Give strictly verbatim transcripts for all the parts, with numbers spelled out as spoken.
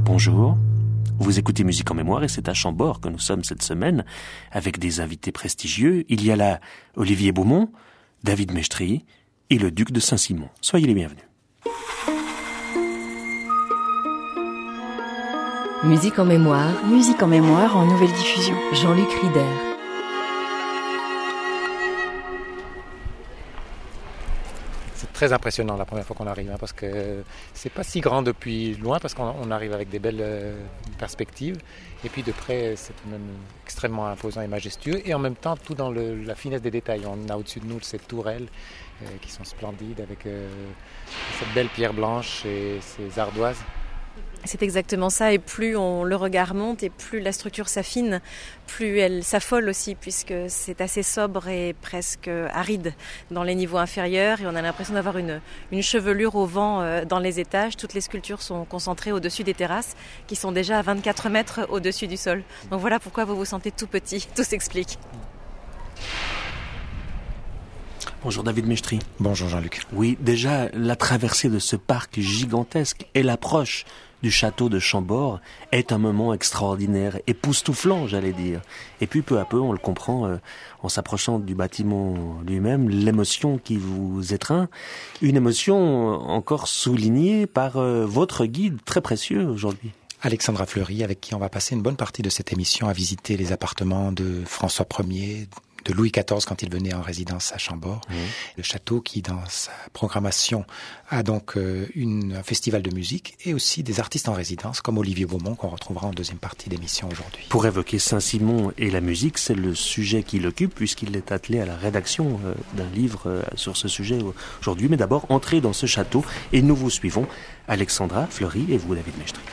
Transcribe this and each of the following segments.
Bonjour, vous écoutez Musique en mémoire et c'est à Chambord que nous sommes cette semaine avec des invités prestigieux. Il y a là Olivier Beaumont, David Mestry et le duc de Saint-Simon. Soyez les bienvenus. Musique en mémoire, Musique en mémoire en nouvelle diffusion. Jean-Luc Rieder. C'est très impressionnant la première fois qu'on arrive, hein, parce que c'est pas si grand depuis loin, parce qu'on on arrive avec des belles euh, perspectives, et puis de près c'est tout de même extrêmement imposant et majestueux, et en même temps tout dans le, la finesse des détails. On a au-dessus de nous ces tourelles euh, qui sont splendides, avec euh, cette belle pierre blanche et ces ardoises. C'est exactement ça, et plus on, le regard monte et plus la structure s'affine, plus elle s'affole aussi, puisque c'est assez sobre et presque aride dans les niveaux inférieurs, et on a l'impression d'avoir une, une chevelure au vent euh, dans les étages. Toutes les sculptures sont concentrées au-dessus des terrasses, qui sont déjà à vingt-quatre mètres au-dessus du sol. Donc voilà pourquoi vous vous sentez tout petit, tout s'explique. Bonjour David Mestry. Bonjour Jean-Luc. Oui, déjà la traversée de ce parc gigantesque et l'approche du château de Chambord est un moment extraordinaire, époustouflant j'allais dire. Et puis peu à peu on le comprend euh, en s'approchant du bâtiment lui-même, l'émotion qui vous étreint, une émotion encore soulignée par euh, votre guide très précieux aujourd'hui. Alexandra Fleury, avec qui on va passer une bonne partie de cette émission à visiter les appartements de François Ier, de Louis quatorze quand il venait en résidence à Chambord. Mmh. Le château qui, dans sa programmation, a donc euh, une, un festival de musique et aussi des artistes en résidence comme Olivier Beaumont qu'on retrouvera en deuxième partie d'émission aujourd'hui. Pour évoquer Saint-Simon et la musique, c'est le sujet qui l'occupe puisqu'il est attelé à la rédaction euh, d'un livre euh, sur ce sujet aujourd'hui. Mais d'abord, entrez dans ce château et nous vous suivons. Alexandra Fleury et vous, David Mestry.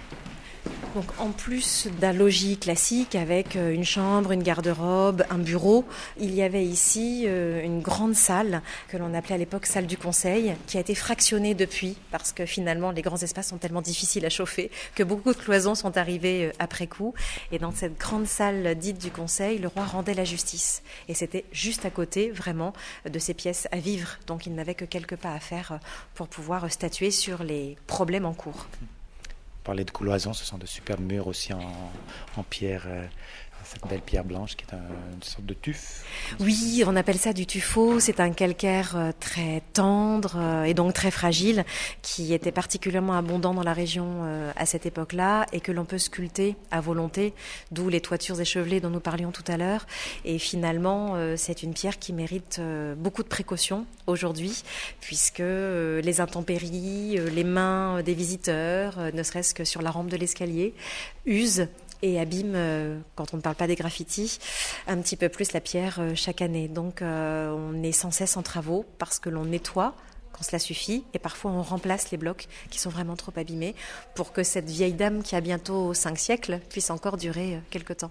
Donc, en plus d'un logis classique avec une chambre, une garde-robe, un bureau, il y avait ici une grande salle que l'on appelait à l'époque salle du conseil, qui a été fractionnée depuis parce que finalement les grands espaces sont tellement difficiles à chauffer que beaucoup de cloisons sont arrivées après coup. Et dans cette grande salle dite du conseil, le roi rendait la justice. Et c'était juste à côté vraiment de ces pièces à vivre. Donc il n'avait que quelques pas à faire pour pouvoir statuer sur les problèmes en cours. Parler de cloisons, ce sont de superbes murs aussi en, en pierre, euh, cette belle pierre blanche qui est un, une sorte de tuf. Oui, on appelle ça du tuffeau. C'est un calcaire euh, très tendre euh, et donc très fragile qui était particulièrement abondant dans la région euh, à cette époque-là et que l'on peut sculpter à volonté, d'où les toitures échevelées dont nous parlions tout à l'heure. Et finalement, euh, c'est une pierre qui mérite euh, beaucoup de précautions aujourd'hui puisque euh, les intempéries, euh, les mains des visiteurs, euh, ne serait-ce que sur la rampe de l'escalier, usent et abîme, euh, quand on ne parle pas des graffitis, un petit peu plus la pierre euh, chaque année. Donc euh, on est sans cesse en travaux parce que l'on nettoie quand cela suffit et parfois on remplace les blocs qui sont vraiment trop abîmés pour que cette vieille dame qui a bientôt cinq siècles puisse encore durer euh, quelque temps.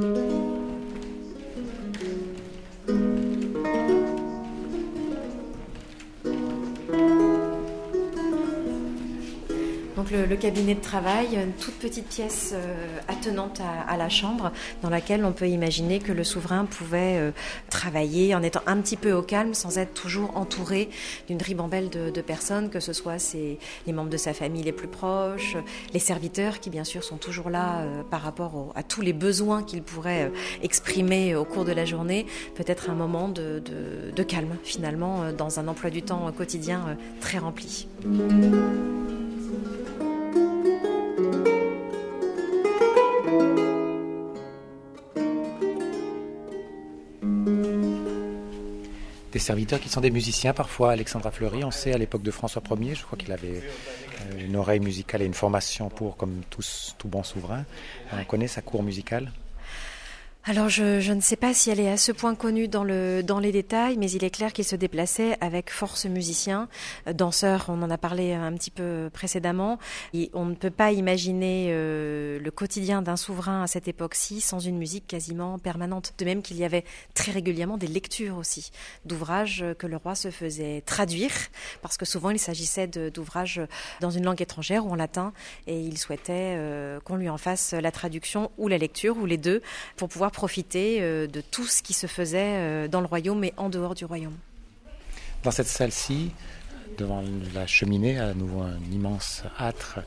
Donc le, le cabinet de travail, une toute petite pièce euh, attenante à, à la chambre dans laquelle on peut imaginer que le souverain pouvait euh, travailler en étant un petit peu au calme sans être toujours entouré d'une ribambelle de, de personnes, que ce soit ses, les membres de sa famille les plus proches, les serviteurs qui bien sûr sont toujours là euh, par rapport au, à tous les besoins qu'il pourrait euh, exprimer au cours de la journée. Peut-être un moment de, de, de calme finalement euh, dans un emploi du temps quotidien euh, très rempli. Des serviteurs qui sont des musiciens parfois. Alexandra Fleury, on sait à l'époque de François Ier, je crois qu'il avait une oreille musicale et une formation pour, comme tous, tout bon souverain. On connaît sa cour musicale. Alors je, je ne sais pas si elle est à ce point connue dans, le, dans les détails, mais il est clair qu'il se déplaçait avec force musiciens, danseurs, on en a parlé un petit peu précédemment. Et on ne peut pas imaginer euh, le quotidien d'un souverain à cette époque-ci sans une musique quasiment permanente. De même qu'il y avait très régulièrement des lectures aussi, d'ouvrages que le roi se faisait traduire, parce que souvent il s'agissait de, d'ouvrages dans une langue étrangère ou en latin, et il souhaitait euh, qu'on lui en fasse la traduction ou la lecture, ou les deux, pour pouvoir profiter de tout ce qui se faisait dans le royaume et en dehors du royaume. Dans cette salle-ci, devant la cheminée, à nouveau un immense âtre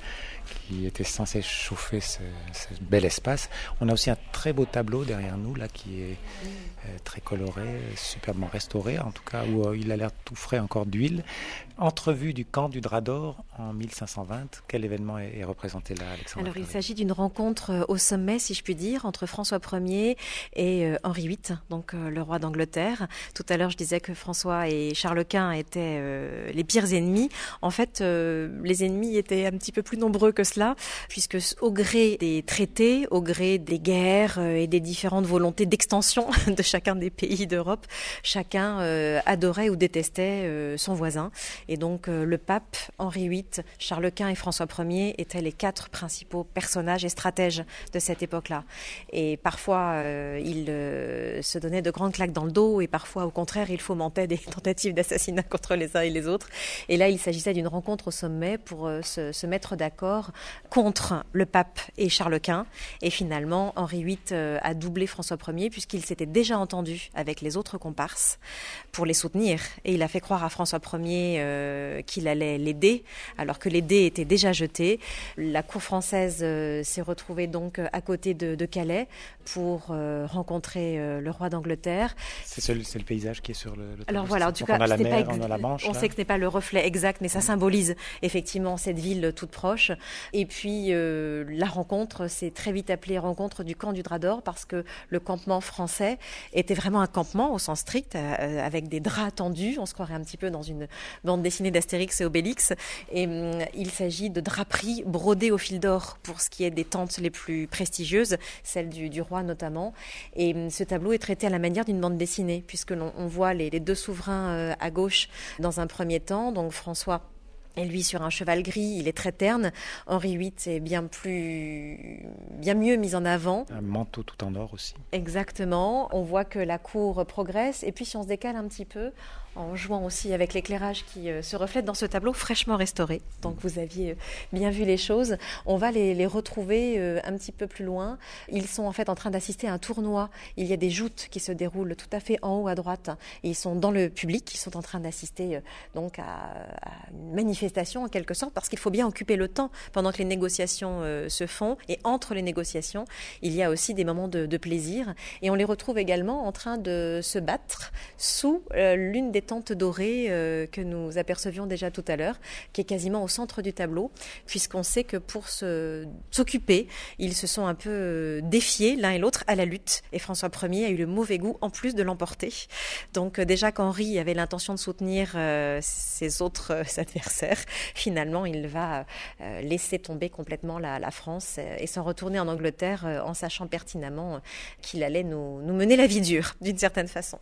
qui était censé chauffer ce, ce bel espace. On a aussi un très beau tableau derrière nous là qui est euh, très coloré, superbement restauré, en tout cas où euh, il a l'air tout frais encore d'huile. Entrevue du camp du Drap d'Or en mille cinq cent vingt. Quel événement est, est représenté là, Alexandre? Alors il s'agit d'une rencontre au sommet, si je puis dire, entre François Ier et euh, Henri huit, donc euh, le roi d'Angleterre. Tout à l'heure, je disais que François et Charles Quint étaient euh, les pires ennemis. En fait, euh, les ennemis étaient un petit peu plus nombreux que cela, puisque au gré des traités, au gré des guerres euh, et des différentes volontés d'extension de chacun des pays d'Europe, chacun euh, adorait ou détestait euh, son voisin. Et donc euh, le pape, Henri huit, Charles Quint et François Ier étaient les quatre principaux personnages et stratèges de cette époque-là. Et parfois, euh, ils euh, se donnaient de grandes claques dans le dos et parfois, au contraire, ils fomentaient des tentatives d'assassinat contre les uns et les autres. Et là, il s'agissait d'une rencontre au sommet pour euh, se, se mettre d'accord contre le pape et Charles Quint. Et finalement, Henri huit euh, a doublé François Ier puisqu'il s'était déjà entendu avec les autres comparses pour les soutenir. Et il a fait croire à François Ier euh, qu'il allait l'aider, alors que les dés étaient déjà jetés. La cour française euh, s'est retrouvée donc à côté de, de Calais pour euh, rencontrer euh, le roi d'Angleterre. C'est, ce, c'est le paysage qui est sur le, le tableau. Alors voilà, en tout cas, on a la c'est mer, pas, on a la Manche. On là. sait que ce n'est pas le reflet exact, mais ça symbolise effectivement cette ville toute proche. Et puis euh, la rencontre s'est très vite appelée rencontre du camp du Drap d'Or parce que le campement français était vraiment un campement au sens strict, euh, avec des draps tendus. On se croirait un petit peu dans une bande dessinée d'Astérix et Obélix. Et hum, il s'agit de draperies brodées au fil d'or pour ce qui est des tentes les plus prestigieuses, celle du, du roi notamment. Et hum, ce tableau est traité à la manière d'une bande dessinée, puisque l'on on voit les, les deux souverains euh, à gauche dans un premier temps, donc François et lui sur un cheval gris, il est très terne. Henri huit est bien plus, bien mieux mis en avant. Un manteau tout en or aussi. Exactement. On voit que la cour progresse. Et puis si on se décale un petit peu, en jouant aussi avec l'éclairage qui euh, se reflète dans ce tableau fraîchement restauré. Donc vous aviez euh, bien vu les choses. On va les, les retrouver euh, un petit peu plus loin. Ils sont en fait en train d'assister à un tournoi. Il y a des joutes qui se déroulent tout à fait en haut à droite. Et ils sont dans le public. Ils sont en train d'assister euh, donc à, à une manifestation en quelque sorte, parce qu'il faut bien occuper le temps pendant que les négociations euh, se font. Et entre les négociations, il y a aussi des moments de, de plaisir. Et on les retrouve également en train de se battre sous euh, l'une des tentes dorées euh, que nous apercevions déjà tout à l'heure, qui est quasiment au centre du tableau, puisqu'on sait que pour se, s'occuper, ils se sont un peu euh, défiés l'un et l'autre à la lutte. Et François Ier a eu le mauvais goût en plus de l'emporter. Donc euh, déjà qu'Henri avait l'intention de soutenir euh, ses autres euh, adversaires, finalement il va euh, laisser tomber complètement la, la France euh, et s'en retourner en Angleterre euh, en sachant pertinemment euh, qu'il allait nous, nous mener la vie dure, d'une certaine façon.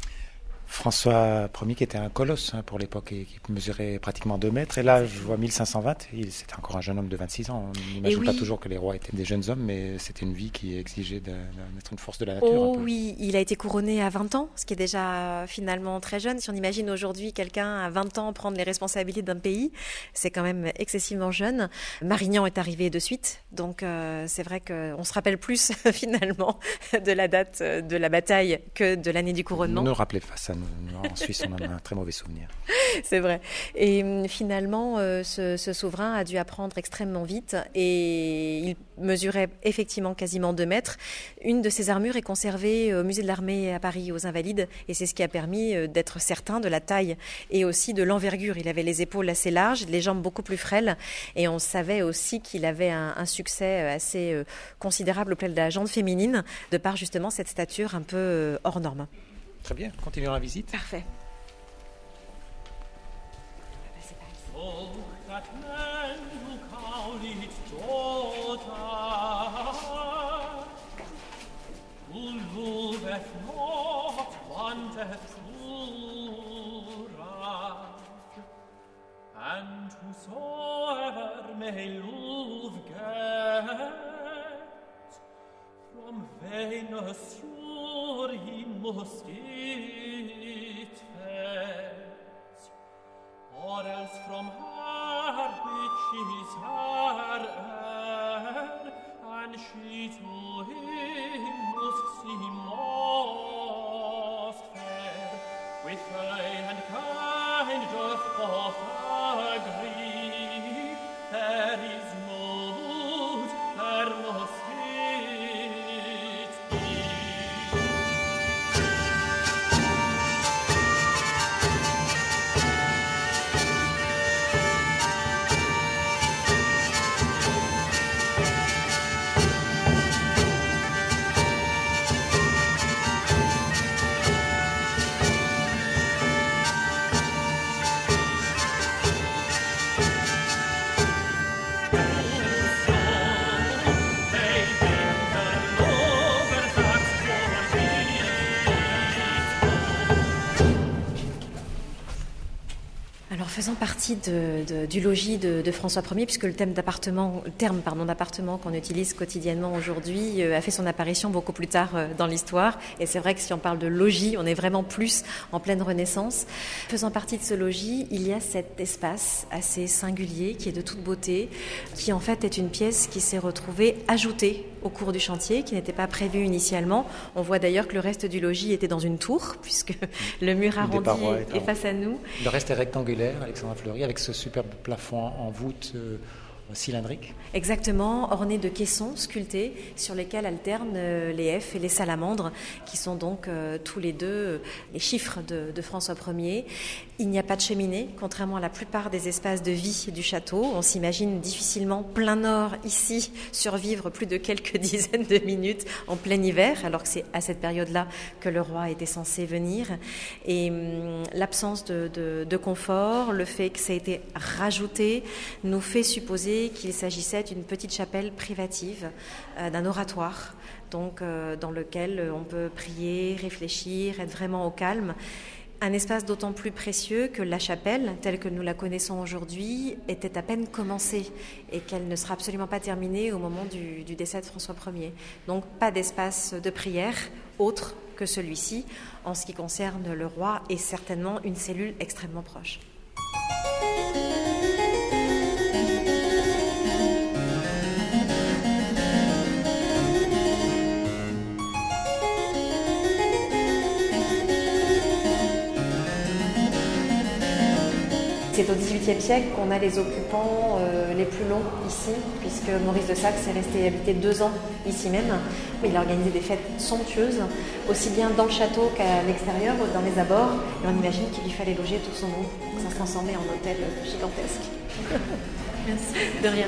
François Ier qui était un colosse hein, pour l'époque et qui mesurait pratiquement deux mètres. Et là, je vois mille cinq cent vingt, il, c'était encore un jeune homme de vingt-six ans. On n'imagine oui. pas toujours que les rois étaient des jeunes hommes, mais c'était une vie qui exigeait d'être une force de la nature. Oh oui, il a été couronné à vingt ans, ce qui est déjà finalement très jeune. Si on imagine aujourd'hui quelqu'un à vingt ans prendre les responsabilités d'un pays, c'est quand même excessivement jeune. Marignan est arrivé de suite, donc euh, c'est vrai qu'on se rappelle plus finalement de la date de la bataille que de l'année du couronnement. Ne nous rappelez pas ça. En Suisse, on en a un très mauvais souvenir. C'est vrai. Et finalement, euh, ce, ce souverain a dû apprendre extrêmement vite et il mesurait effectivement quasiment deux mètres. Une de ses armures est conservée au musée de l'armée à Paris, aux Invalides, et c'est ce qui a permis d'être certain de la taille et aussi de l'envergure. Il avait les épaules assez larges, les jambes beaucoup plus frêles, et on savait aussi qu'il avait un, un succès assez considérable auprès de la gente féminine, de par justement cette stature un peu hors norme. Très bien, continuons la visite. Parfait. And whosoever may love get from Venus sure he must it fetch, or else from her which is her heir, and she to him must seem most fair. With eye and kind doth both agree, there is no Faisant partie de, de, du logis de, de François Ier, puisque le, thème d'appartement, le terme pardon, d'appartement qu'on utilise quotidiennement aujourd'hui euh, a fait son apparition beaucoup plus tard euh, dans l'histoire. Et c'est vrai que si on parle de logis, on est vraiment plus en pleine Renaissance. Faisant partie de ce logis, il y a cet espace assez singulier qui est de toute beauté, qui en fait est une pièce qui s'est retrouvée ajoutée au cours du chantier, qui n'était pas prévue initialement. On voit d'ailleurs que le reste du logis était dans une tour, puisque le mur arrondi est, est face à nous. Le reste est rectangulaire, Alexandra Fleury, avec ce superbe plafond en voûte euh, cylindrique. Exactement, orné de caissons sculptés sur lesquels alternent euh, les F et les salamandres, qui sont donc euh, tous les deux euh, les chiffres de, de François Ier. Il n'y a pas de cheminée, contrairement à la plupart des espaces de vie du château. On s'imagine difficilement plein nord ici survivre plus de quelques dizaines de minutes en plein hiver, alors que c'est à cette période-là que le roi était censé venir. Et hum, l'absence de, de, de confort, le fait que ça a été rajouté, nous fait supposer qu'il s'agissait d'une petite chapelle privative, euh, d'un oratoire, donc euh, dans lequel on peut prier, réfléchir, être vraiment au calme. Un espace d'autant plus précieux que la chapelle, telle que nous la connaissons aujourd'hui, était à peine commencée et qu'elle ne sera absolument pas terminée au moment du, du décès de François Ier. Donc pas d'espace de prière autre que celui-ci en ce qui concerne le roi et certainement une cellule extrêmement proche. C'est au dix-huitième siècle qu'on a les occupants euh, les plus longs ici, puisque Maurice de Saxe est resté habiter deux ans ici même. Il a organisé des fêtes somptueuses, aussi bien dans le château qu'à l'extérieur, dans les abords. Et on imagine qu'il lui fallait loger tout son monde. Ça se transformait en hôtel gigantesque. Merci. De rien.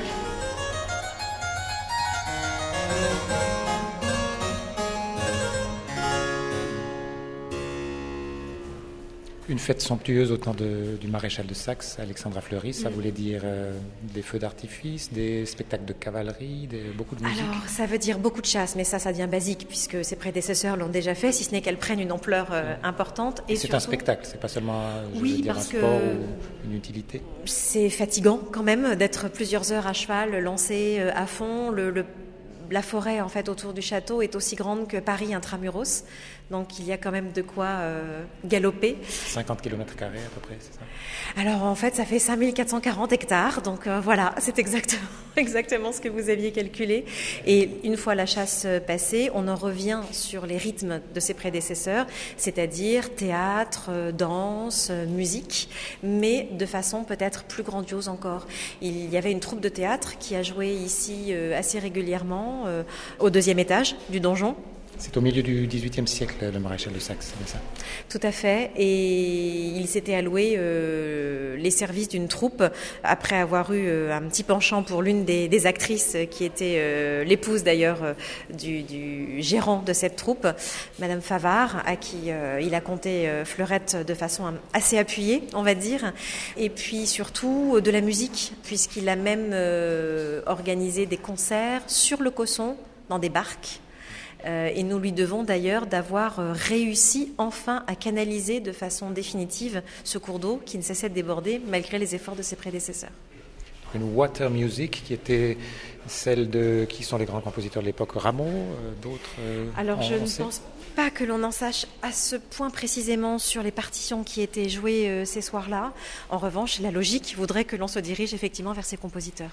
Une fête somptueuse au temps de, du maréchal de Saxe, Alexandra Fleury, ça voulait dire euh, des feux d'artifice, des spectacles de cavalerie, des, beaucoup de musique. Alors, ça veut dire beaucoup de chasse, mais ça, ça devient basique, puisque ses prédécesseurs l'ont déjà fait, si ce n'est qu'elles prennent une ampleur euh, importante. Et, et c'est surtout... un spectacle, c'est pas seulement je oui, veux dire, parce un sport que ou une utilité. C'est fatigant quand même d'être plusieurs heures à cheval, lancé euh, à fond. Le, le La forêt en fait autour du château est aussi grande que Paris intramuros, donc il y a quand même de quoi euh, galoper. cinquante kilomètres carrés à peu près, c'est ça? Alors en fait ça fait cinq mille quatre cent quarante hectares, donc euh, voilà, c'est exactement, exactement ce que vous aviez calculé. Et une fois la chasse passée, on en revient sur les rythmes de ses prédécesseurs, c'est-à-dire théâtre, danse, musique, mais de façon peut-être plus grandiose encore. Il y avait une troupe de théâtre qui a joué ici euh, assez régulièrement, euh, au deuxième étage du donjon. C'est au milieu du dix-huitième siècle, le maréchal de Saxe, c'est ça? Tout à fait. Et il s'était alloué euh, les services d'une troupe après avoir eu euh, un petit penchant pour l'une des, des actrices qui était euh, l'épouse d'ailleurs euh, du, du gérant de cette troupe, Madame Favard, à qui euh, il a compté euh, Fleurette de façon assez appuyée, on va dire. Et puis surtout de la musique, puisqu'il a même euh, organisé des concerts sur le Cosson, dans des barques. Euh, et nous lui devons d'ailleurs d'avoir euh, réussi enfin à canaliser de façon définitive ce cours d'eau qui ne cessait de déborder malgré les efforts de ses prédécesseurs. Une water music qui était celle de qui sont les grands compositeurs de l'époque, Rameau, euh, d'autres. Euh, Alors je ne sait. pense pas que l'on en sache à ce point précisément sur les partitions qui étaient jouées euh, ces soirs-là. En revanche, la logique voudrait que l'on se dirige effectivement vers ces compositeurs.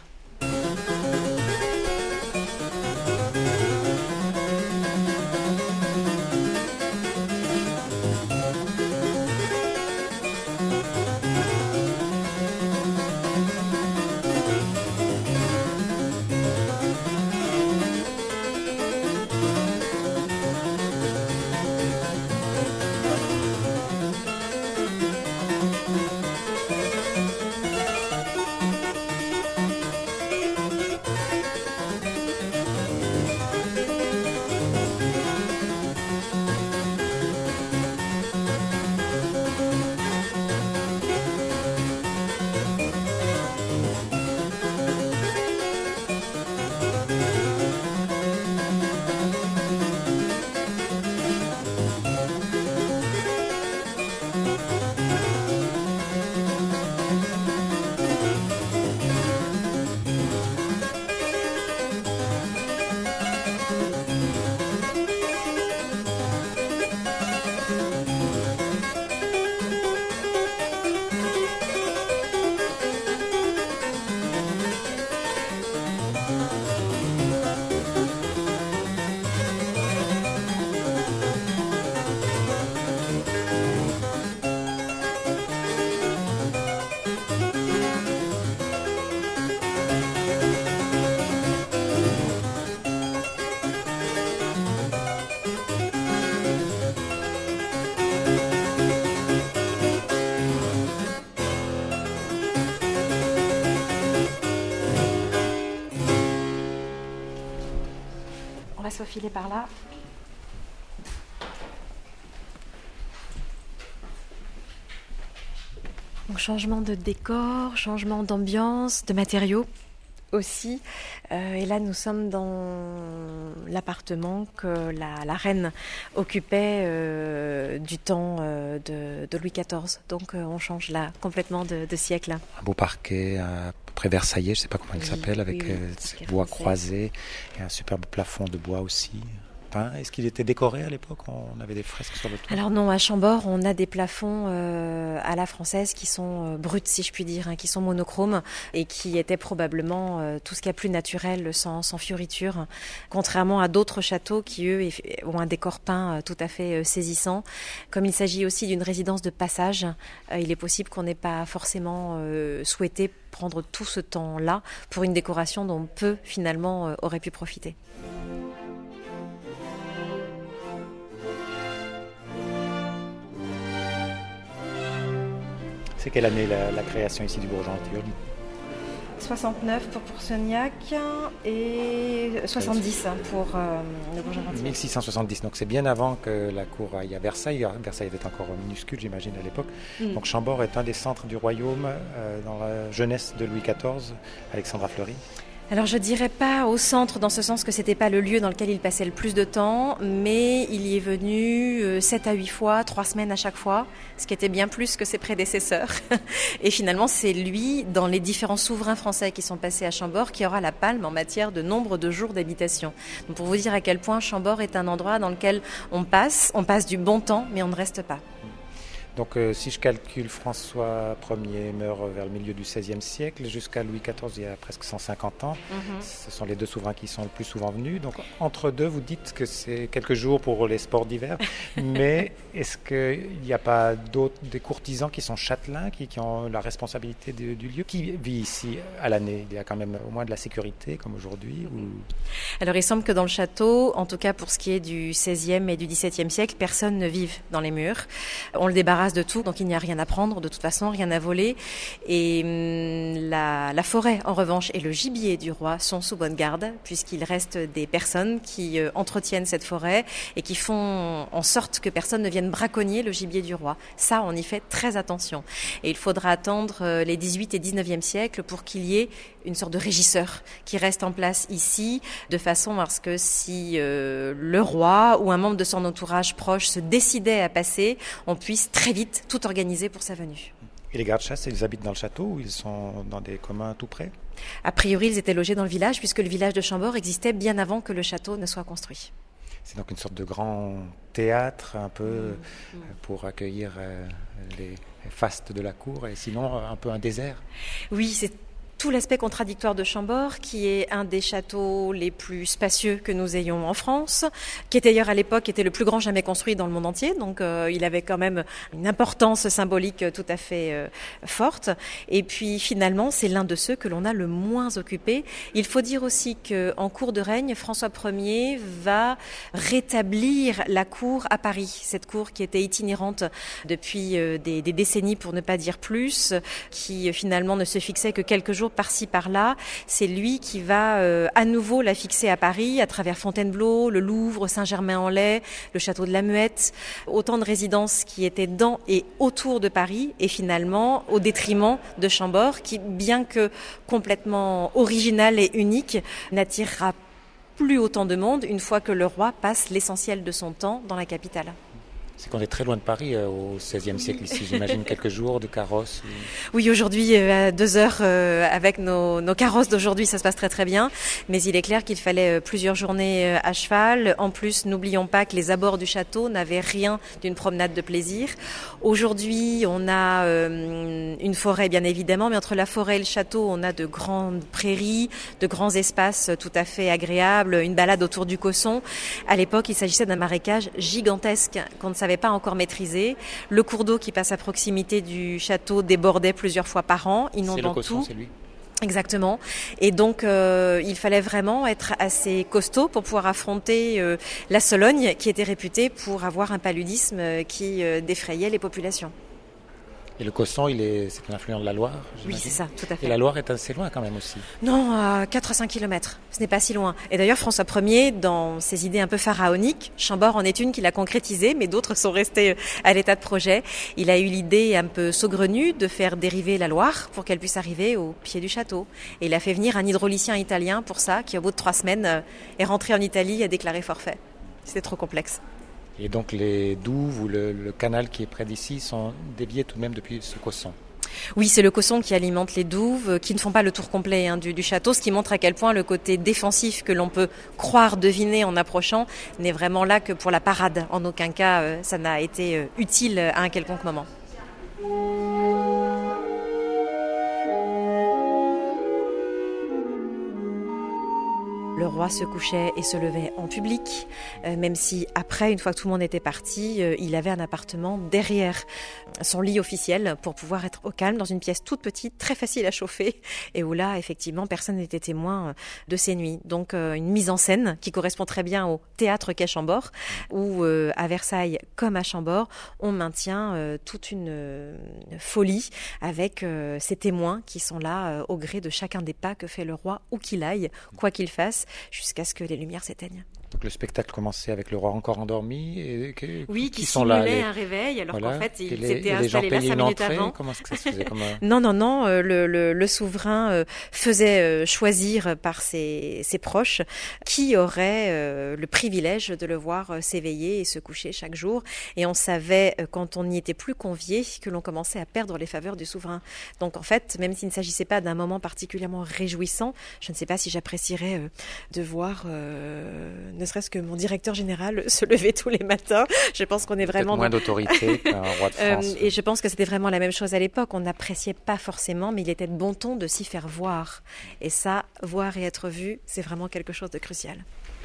va se faufiler par là. Donc, changement de décor, changement d'ambiance, de matériaux aussi. Euh, et là, nous sommes dans l'appartement que la, la reine occupait euh, du temps euh, de, de Louis quatorze. Donc, euh, on change là complètement de, de siècle. Un beau parquet, à peu près versaillais, je ne sais pas comment il Oui, s'appelle, avec oui, oui, euh, ces bois français. croisés et un superbe plafond de bois aussi. Peint. Est-ce qu'il était décoré à l'époque? On avait des fresques sur le toit. Alors non, à Chambord, on a des plafonds euh, à la française qui sont euh, bruts, si je puis dire, hein, qui sont monochromes et qui étaient probablement euh, tout ce qu'il y a plus naturel, sans, sans fioriture, contrairement à d'autres châteaux qui, eux, ont un décor peint euh, tout à fait euh, saisissant. Comme il s'agit aussi d'une résidence de passage, euh, il est possible qu'on n'ait pas forcément euh, souhaité prendre tout ce temps-là pour une décoration dont peu, finalement, euh, auraient pu profiter. C'est quelle année la, la création ici du Bourg-Gentil? soixante-neuf pour Pourceaugnac et soixante-dix pour euh, le Bourg-Gentil. mille six cent soixante-dix, donc c'est bien avant que la cour aille à Versailles. Versailles était encore minuscule, j'imagine, à l'époque. Mm. Donc Chambord est un des centres du royaume euh, dans la jeunesse de Louis quatorze, Alexandra Fleury. Alors je dirais pas au centre dans ce sens que c'était pas le lieu dans lequel il passait le plus de temps, mais il y est venu sept à huit fois, trois semaines à chaque fois, ce qui était bien plus que ses prédécesseurs. Et finalement c'est lui, dans les différents souverains français qui sont passés à Chambord, qui aura la palme en matière de nombre de jours d'habitation. Donc pour vous dire à quel point Chambord est un endroit dans lequel on passe, on passe du bon temps, mais on ne reste pas. Donc euh, si je calcule, François Ier meurt vers le milieu du seizième siècle, jusqu'à Louis quatorze, il y a presque cent cinquante ans. Mm-hmm. Ce sont les deux souverains qui sont le plus souvent venus. Donc entre deux, vous dites que c'est quelques jours pour les sports d'hiver, mais est-ce qu'il n'y a pas d'autres, des courtisans qui sont châtelains, qui, qui ont la responsabilité de, du lieu, qui vit ici à l'année? Il y a quand même au moins de la sécurité, comme aujourd'hui ou... Alors il semble que dans le château, en tout cas pour ce qui est du seizième et du dix-septième siècle, personne ne vive dans les murs. On le débarrasse de tout, donc il n'y a rien à prendre, de toute façon, rien à voler. Et hum, la, la forêt, en revanche, et le gibier du roi sont sous bonne garde, puisqu'il reste des personnes qui euh, entretiennent cette forêt et qui font en sorte que personne ne vienne braconner le gibier du roi. Ça, on y fait très attention. Et il faudra attendre euh, les dix-huit et dix-neuvième siècles pour qu'il y ait une sorte de régisseur qui reste en place ici, de façon à ce que si euh, le roi ou un membre de son entourage proche se décidait à passer, on puisse très vite tout organiser pour sa venue. Et les gardes-chasse, ils habitent dans le château ou ils sont dans des communs tout près? A priori, ils étaient logés dans le village, puisque le village de Chambord existait bien avant que le château ne soit construit. C'est donc une sorte de grand théâtre, un peu, mmh. pour accueillir euh, les fastes de la cour, et sinon un peu un désert. Oui, c'est tout l'aspect contradictoire de Chambord, qui est un des châteaux les plus spacieux que nous ayons en France, qui était d'ailleurs à l'époque était le plus grand jamais construit dans le monde entier, donc euh, il avait quand même une importance symbolique tout à fait euh, forte. Et puis finalement, c'est l'un de ceux que l'on a le moins occupé. Il faut dire aussi qu'en cours de règne, François Ier va rétablir la cour à Paris, cette cour qui était itinérante depuis euh, des, des décennies, pour ne pas dire plus, qui euh, finalement ne se fixait que quelques jours par-ci par-là. C'est lui qui va euh, à nouveau la fixer à Paris à travers Fontainebleau, le Louvre, Saint-Germain-en-Laye, le château de la Muette, autant de résidences qui étaient dans et autour de Paris, et finalement au détriment de Chambord, qui, bien que complètement original et unique, n'attirera plus autant de monde une fois que le roi passe l'essentiel de son temps dans la capitale. C'est qu'on est très loin de Paris euh, au seizième siècle ici, j'imagine quelques jours de carrosse. Ou... Oui, aujourd'hui, euh, à deux heures euh, avec nos, nos carrosses d'aujourd'hui, ça se passe très très bien. Mais il est clair qu'il fallait euh, plusieurs journées euh, à cheval. En plus, n'oublions pas que les abords du château n'avaient rien d'une promenade de plaisir. Aujourd'hui, on a euh, une forêt bien évidemment, mais entre la forêt et le château, on a de grandes prairies, de grands espaces tout à fait agréables, une balade autour du Cosson. À l'époque, il s'agissait d'un marécage gigantesque qu'on ne savait pas encore maîtrisé. Le cours d'eau qui passe à proximité du château débordait plusieurs fois par an, inondant Cosson, tout. C'est lui. Exactement. Et donc, euh, il fallait vraiment être assez costaud pour pouvoir affronter euh, la Sologne, qui était réputée pour avoir un paludisme qui euh, défrayait les populations. Et le Cosson, il est, c'est un affluent de la Loire, Oui, j'imagine. c'est ça, tout à fait. Et la Loire est assez loin quand même aussi. Non, à quatre à cinq kilomètres, ce n'est pas si loin. Et d'ailleurs, François Ier, dans ses idées un peu pharaoniques, Chambord en est une qu'il a concrétisée, mais d'autres sont restés à l'état de projet. Il a eu l'idée un peu saugrenue de faire dériver la Loire pour qu'elle puisse arriver au pied du château. Et il a fait venir un hydraulicien italien pour ça, qui au bout de trois semaines est rentré en Italie et a déclaré forfait. C'était trop complexe. Et donc les douves ou le, le canal qui est près d'ici sont déviés tout de même depuis ce Cosson. Oui, c'est le Cosson qui alimente les douves, qui ne font pas le tour complet hein, du, du château, ce qui montre à quel point le côté défensif que l'on peut croire deviner en approchant n'est vraiment là que pour la parade. En aucun cas, euh, ça n'a été euh, utile à un quelconque moment. Le roi se couchait et se levait en public, euh, même si après, une fois que tout le monde était parti, euh, il avait un appartement derrière son lit officiel pour pouvoir être au calme dans une pièce toute petite, très facile à chauffer, et où là, effectivement, personne n'était témoin de ces nuits. Donc euh, une mise en scène qui correspond très bien au théâtre qu'est Chambord, où euh, à Versailles comme à Chambord, on maintient euh, toute une, euh, une folie avec euh, ces témoins qui sont là euh, au gré de chacun des pas que fait le roi, où qu'il aille, quoi qu'il fasse, jusqu'à ce que les lumières s'éteignent. Donc le spectacle commençait avec le roi encore endormi et que, Oui, qui, qui sont simulait là, les... un réveil, alors voilà. qu'en fait, il les, s'était les gens installé là payaient cinq une minutes entrée. avant. Comment est-ce que ça se faisait comme un... Non, non, non, euh, le, le, le souverain euh, faisait euh, choisir par ses, ses proches qui aurait euh, le privilège de le voir euh, s'éveiller et se coucher chaque jour. Et on savait, euh, quand on n'y était plus convié, que l'on commençait à perdre les faveurs du souverain. Donc en fait, même s'il ne s'agissait pas d'un moment particulièrement réjouissant, je ne sais pas si j'apprécierais euh, de voir, euh, ne serait-ce que mon directeur général se lever tous les matins. Je pense qu'on est vraiment... Peut-être moins dans... d'autorité qu'un roi de France. Euh, et je pense que c'était vraiment la même chose à l'époque. On n'appréciait pas forcément, mais il était de bon ton de s'y faire voir. Et ça, voir et être vu, c'est vraiment quelque chose de crucial.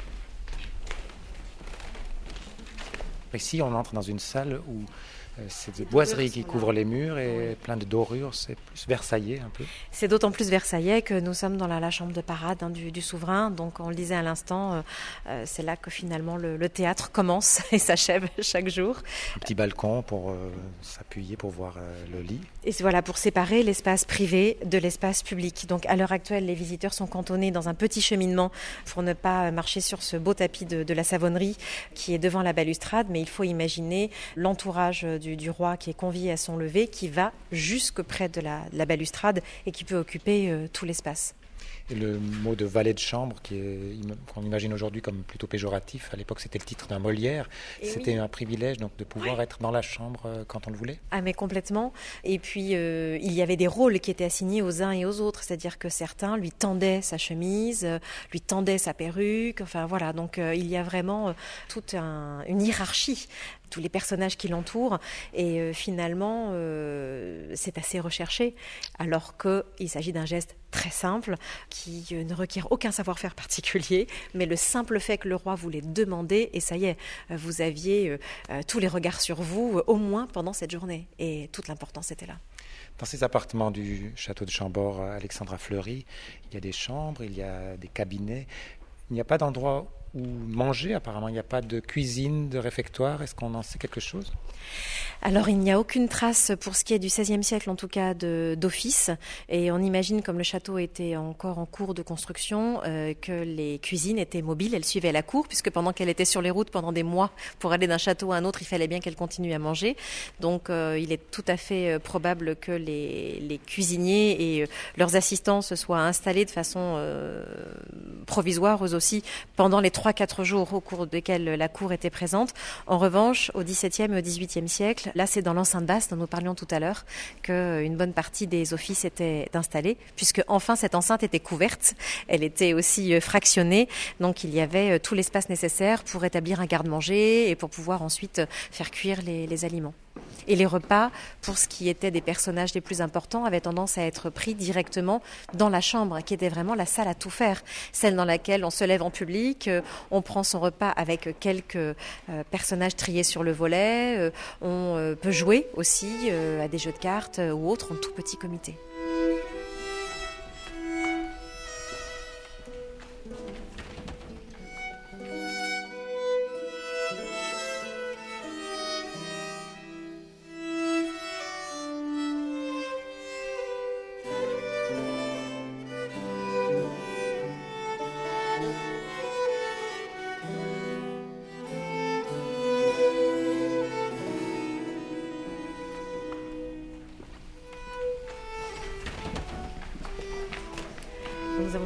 Ici, on entre dans une salle où euh, c'est des boiseries qui couvrent les murs et Oui. plein de dorures. C'est plus versaillais un peu. C'est d'autant plus versaillais que nous sommes dans la, la chambre de parade hein, du, du souverain. Donc, on le disait à l'instant, euh, euh, c'est là que finalement le, le théâtre commence et s'achève chaque jour. Un petit balcon pour euh, s'appuyer pour voir euh, le lit. Et voilà, pour séparer l'espace privé de l'espace public. Donc, à l'heure actuelle, les visiteurs sont cantonnés dans un petit cheminement pour ne pas marcher sur ce beau tapis de, de la Savonnerie qui est devant la balustrade. Mais il faut imaginer l'entourage du, du roi qui est convié à son lever, qui va jusque près de la, de la balustrade et qui peut occuper euh, tout l'espace. Et le mot de valet de chambre, qui est, qu'on imagine aujourd'hui comme plutôt péjoratif, à l'époque c'était le titre d'un Molière. Et c'était oui. un privilège donc de pouvoir Ouais. être dans la chambre euh, quand on le voulait. Ah mais complètement. Et puis euh, il y avait des rôles qui étaient assignés aux uns et aux autres, c'est-à-dire que certains lui tendaient sa chemise, euh, lui tendaient sa perruque, enfin voilà. Donc euh, il y a vraiment euh, toute un, une hiérarchie, tous les personnages qui l'entourent, et euh, finalement euh, c'est assez recherché, alors qu'il s'agit d'un geste très simple qui euh, ne requiert aucun savoir-faire particulier, mais le simple fait que le roi voulait demander, et ça y est, euh, vous aviez euh, euh, tous les regards sur vous, euh, au moins pendant cette journée, et toute l'importance était là. Dans ces appartements du château de Chambord, Alexandra Fleury, il y a des chambres, il y a des cabinets. Il n'y a pas d'endroit où manger, apparemment. Il n'y a pas de cuisine, de réfectoire. Est-ce qu'on en sait quelque chose ? Alors, il n'y a aucune trace, pour ce qui est du seizième siècle, en tout cas, de, d'office. Et on imagine, comme le château était encore en cours de construction, euh, que les cuisines étaient mobiles. Elles suivaient la cour, puisque pendant qu'elle était sur les routes pendant des mois pour aller d'un château à un autre, il fallait bien qu'elle continue à manger. Donc, euh, il est tout à fait euh, probable que les, les cuisiniers et euh, leurs assistants se soient installés de façon euh, provisoire, eux aussi, pendant les trois quatre jours au cours desquels la cour était présente. En revanche, au dix-septième et au dix-huitième siècle, là c'est dans l'enceinte basse dont nous parlions tout à l'heure qu'une bonne partie des offices étaient installés, puisque enfin cette enceinte était couverte, elle était aussi fractionnée, donc il y avait tout l'espace nécessaire pour établir un garde-manger et pour pouvoir ensuite faire cuire les, les aliments. Et les repas, pour ce qui était des personnages les plus importants, avaient tendance à être pris directement dans la chambre, qui était vraiment la salle à tout faire, celle dans laquelle on se lève en public, on prend son repas avec quelques euh, personnages triés sur le volet, euh, on euh, peut jouer aussi euh, à des jeux de cartes euh, ou autres en tout petit comité.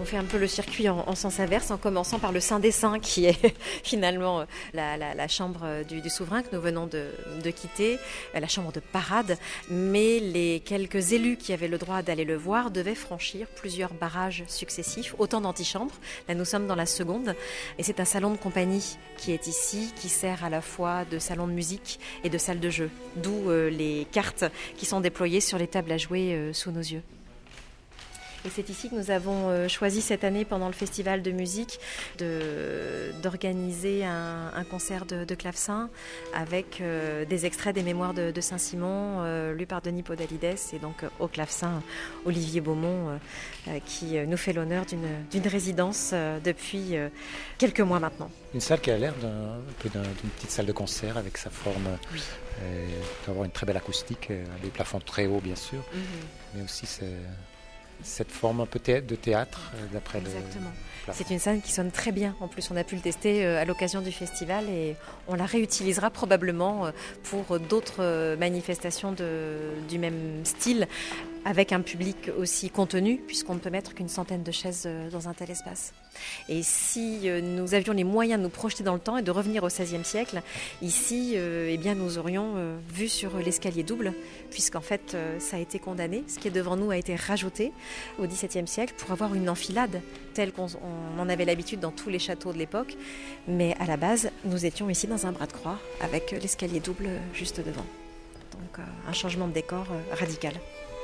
avons fait un peu le circuit en, en sens inverse, en commençant par le Saint des Saints, qui est finalement la, la, la chambre du, du souverain que nous venons de, de quitter, la chambre de parade. Mais les quelques élus qui avaient le droit d'aller le voir devaient franchir plusieurs barrages successifs, autant d'antichambres. Là, nous sommes dans la seconde, et c'est un salon de compagnie qui est ici, qui sert à la fois de salon de musique et de salle de jeu, d'où euh, les cartes qui sont déployées sur les tables à jouer euh, sous nos yeux. Et c'est ici que nous avons choisi cette année, pendant le festival de musique, de, d'organiser un, un concert de, de clavecin avec euh, des extraits des mémoires de, de Saint-Simon, euh, lus par Denis Podalides, et donc au clavecin Olivier Beaumont, euh, qui nous fait l'honneur d'une, d'une résidence euh, depuis euh, quelques mois maintenant. Une salle qui a l'air d'un, un peu d'un, d'une petite salle de concert avec sa forme. Oui. Euh, peut avoir une très belle acoustique, euh, les plafonds très hauts bien sûr, mm-hmm. mais aussi c'est... cette forme un peu de théâtre d'après Exactement. le C'est une scène qui sonne très bien. En plus, on a pu le tester à l'occasion du festival et on la réutilisera probablement pour d'autres manifestations de, du même style, avec un public aussi contenu, puisqu'on ne peut mettre qu'une centaine de chaises dans un tel espace. Et si nous avions les moyens de nous projeter dans le temps et de revenir au seizième siècle, ici, euh, eh bien, nous aurions euh, vu sur l'escalier double, puisqu'en fait, euh, ça a été condamné. Ce qui est devant nous a été rajouté au dix-septième siècle pour avoir une enfilade, telle qu'on on en avait l'habitude dans tous les châteaux de l'époque. Mais à la base, nous étions ici dans un bras de croix, avec l'escalier double juste devant. Donc, euh, un changement de décor euh, radical.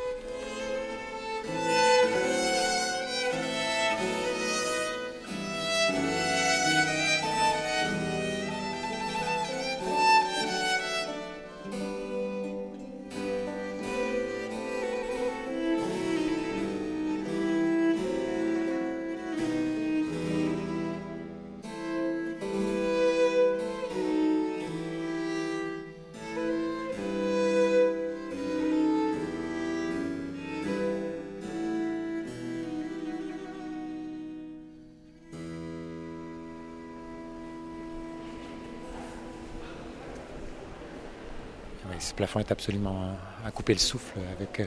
Ce plafond est absolument à couper le souffle avec euh,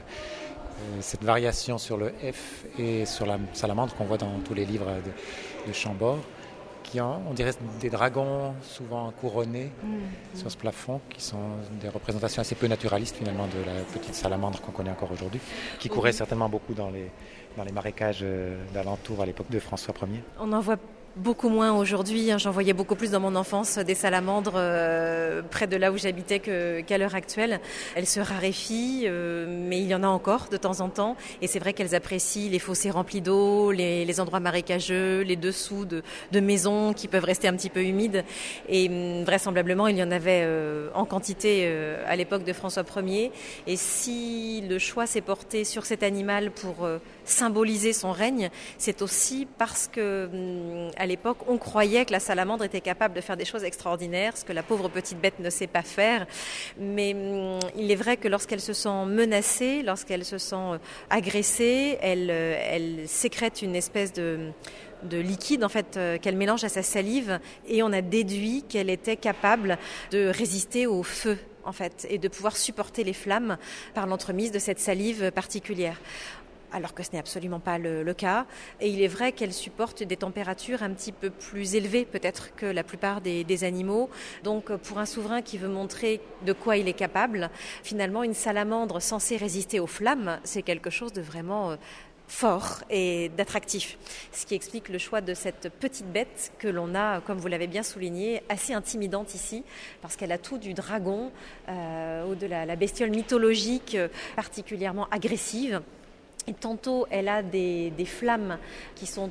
cette variation sur le F et sur la salamandre qu'on voit dans tous les livres de, de Chambord, qui ont, on dirait, des dragons souvent couronnés mmh. sur ce plafond, qui sont des représentations assez peu naturalistes finalement de la petite salamandre qu'on connaît encore aujourd'hui, qui courait mmh. certainement beaucoup dans les, dans les marécages d'alentour à l'époque de François Ier. On en voit beaucoup moins aujourd'hui, j'en voyais beaucoup plus dans mon enfance, des salamandres euh, près de là où j'habitais que, qu'à l'heure actuelle. Elles se raréfient, euh, mais il y en a encore de temps en temps. Et c'est vrai qu'elles apprécient les fossés remplis d'eau, les, les endroits marécageux, les dessous de, de maisons qui peuvent rester un petit peu humides. Et hum, vraisemblablement, il y en avait euh, en quantité euh, à l'époque de François Ier. Et si le choix s'est porté sur cet animal pour euh, symboliser son règne, c'est aussi parce que hum, à l'époque, on croyait que la salamandre était capable de faire des choses extraordinaires, ce que la pauvre petite bête ne sait pas faire. Mais hum, il est vrai que lorsqu'elle se sent menacée, lorsqu'elle se sent agressée, elle, elle sécrète une espèce de, de liquide en fait, euh, qu'elle mélange à sa salive, et on a déduit qu'elle était capable de résister au feu, en fait, et de pouvoir supporter les flammes par l'entremise de cette salive particulière. Alors que ce n'est absolument pas le, le cas. Et il est vrai qu'elle supporte des températures un petit peu plus élevées peut-être que la plupart des, des animaux. Donc pour un souverain qui veut montrer de quoi il est capable, finalement une salamandre censée résister aux flammes, c'est quelque chose de vraiment fort et d'attractif. Ce qui explique le choix de cette petite bête que l'on a, comme vous l'avez bien souligné, assez intimidante ici, parce qu'elle a tout du dragon euh, ou de la, la bestiole mythologique euh, particulièrement agressive. Et tantôt, elle a des, des flammes qui sont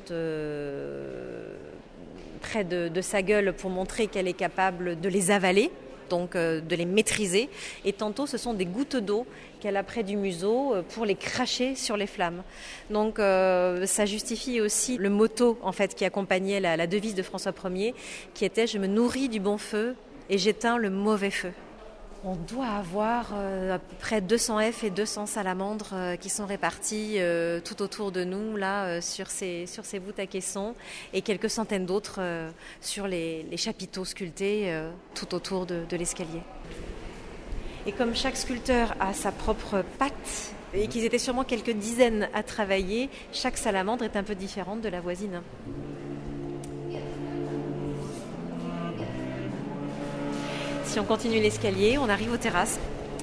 euh, près de, de sa gueule pour montrer qu'elle est capable de les avaler, donc euh, de les maîtriser. Et tantôt, ce sont des gouttes d'eau qu'elle a près du museau pour les cracher sur les flammes. Donc, euh, ça justifie aussi le motto en fait, qui accompagnait la, la devise de François Ier, qui était « Je me nourris du bon feu et j'éteins le mauvais feu ». On doit avoir euh, à peu près deux cents F et deux cents salamandres euh, qui sont répartis euh, tout autour de nous, là, euh, sur, ces, sur ces voûtes à caissons, et quelques centaines d'autres euh, sur les, les chapiteaux sculptés euh, tout autour de, de l'escalier. Et comme chaque sculpteur a sa propre patte et qu'ils étaient sûrement quelques dizaines à travailler. Chaque salamandre est un peu différente de la voisine. Si on continue l'escalier, on arrive aux terrasses.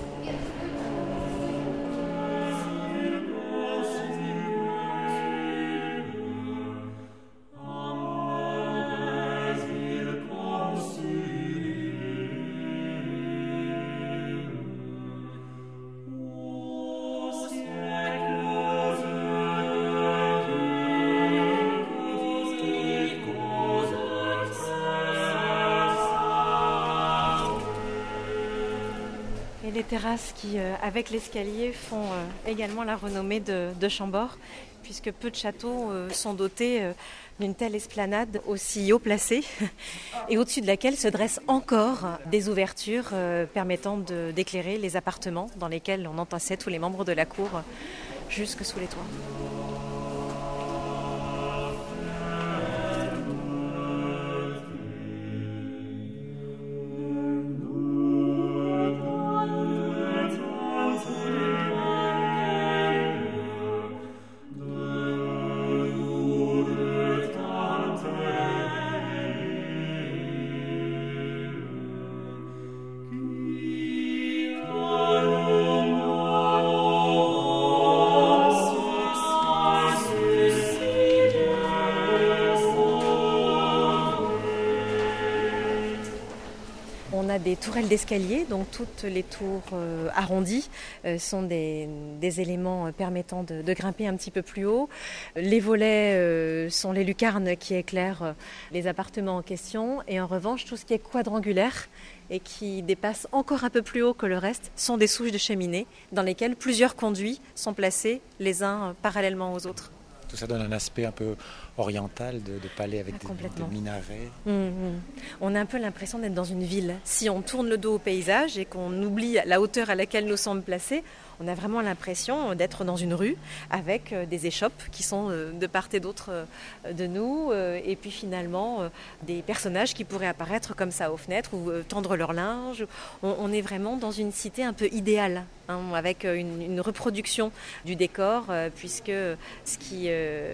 Les terrasses qui, euh, avec l'escalier, font euh, également la renommée de, de Chambord, puisque peu de châteaux euh, sont dotés euh, d'une telle esplanade aussi haut placée, et au-dessus de laquelle se dressent encore des ouvertures euh, permettant de, d'éclairer les appartements dans lesquels on entassait tous les membres de la cour euh, jusque sous les toits. Des tourelles d'escalier, donc toutes les tours euh, arrondies euh, sont des, des éléments permettant de, de grimper un petit peu plus haut. Les volets euh, sont les lucarnes qui éclairent euh, les appartements en question, et en revanche tout ce qui est quadrangulaire et qui dépasse encore un peu plus haut que le reste sont des souches de cheminée dans lesquelles plusieurs conduits sont placés les uns euh, parallèlement aux autres. Tout ça donne un aspect un peu oriental de, de palais avec ah, des, des minarets. Mmh, mmh. On a un peu l'impression d'être dans une ville. Si on tourne le dos au paysage et qu'on oublie la hauteur à laquelle nous sommes placés, on a vraiment l'impression d'être dans une rue avec des échoppes qui sont de part et d'autre de nous, et puis finalement des personnages qui pourraient apparaître comme ça aux fenêtres ou tendre leur linge. On est vraiment dans une cité un peu idéale, hein, avec une, une reproduction du décor, puisque ce qui,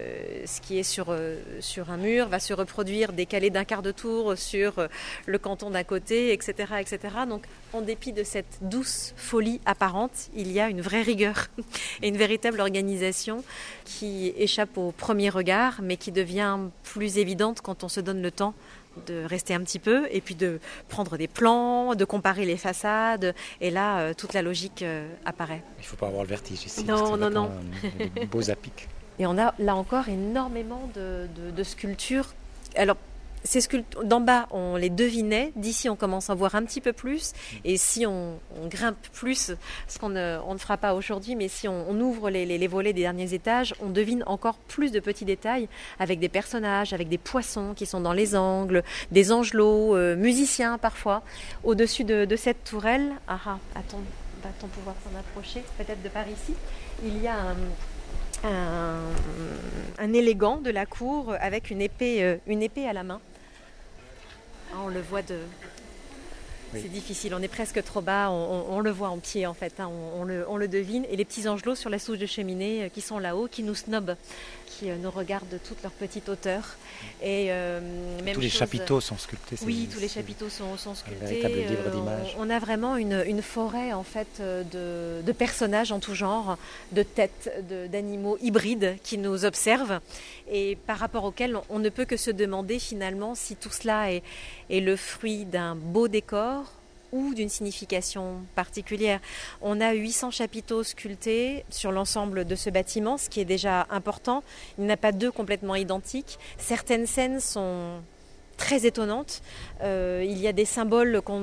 ce qui est sur, sur un mur va se reproduire décalé d'un quart de tour sur le canton d'à côté, et cetera, et cetera. Donc, en dépit de cette douce folie apparente, il y a une vraie rigueur et une véritable organisation qui échappe au premier regard, mais qui devient plus évidente quand on se donne le temps de rester un petit peu et puis de prendre des plans, de comparer les façades, et là, euh, toute la logique euh, apparaît. Il ne faut pas avoir le vertige ici. Non, non, non. Des beaux apics. Et on a là encore énormément de, de, de sculptures. Alors, ces sculptures d'en bas, on les devinait. D'ici, on commence à voir un petit peu plus. Et si on, on grimpe plus, ce qu'on ne, on ne fera pas aujourd'hui, mais si on, on ouvre les, les, les volets des derniers étages, on devine encore plus de petits détails avec des personnages, avec des poissons qui sont dans les angles, des angelots, euh, musiciens parfois. Au-dessus de, de cette tourelle, ah, ah, attends, va-t-on pouvoir s'en approcher peut-être de par ici, il y a un... Un, un élégant de la cour avec une épée, euh, une épée à la main. Ah, on le voit de... Oui. C'est difficile, on est presque trop bas, on, on, on le voit en pied en fait, hein, on, on, le, on le devine. Et les petits angelots sur la souche de cheminée euh, qui sont là-haut, qui nous snobent, qui euh, nous regardent de toute leur petite hauteur. Et, euh, même tous les chose, chapiteaux sont sculptés. Oui, tous les chapiteaux sont, sont sculptés. Un véritable livre d'images. On, on a vraiment une, une forêt en fait de, de personnages en tout genre, de têtes, de, d'animaux hybrides qui nous observent, et par rapport auxquels on, on ne peut que se demander finalement si tout cela est, est le fruit d'un beau décor ou d'une signification particulière. On a huit cents chapiteaux sculptés sur l'ensemble de ce bâtiment, ce qui est déjà important. Il n'y en a pas deux complètement identiques. Certaines scènes sont très étonnantes. Euh, il y a des symboles qu'on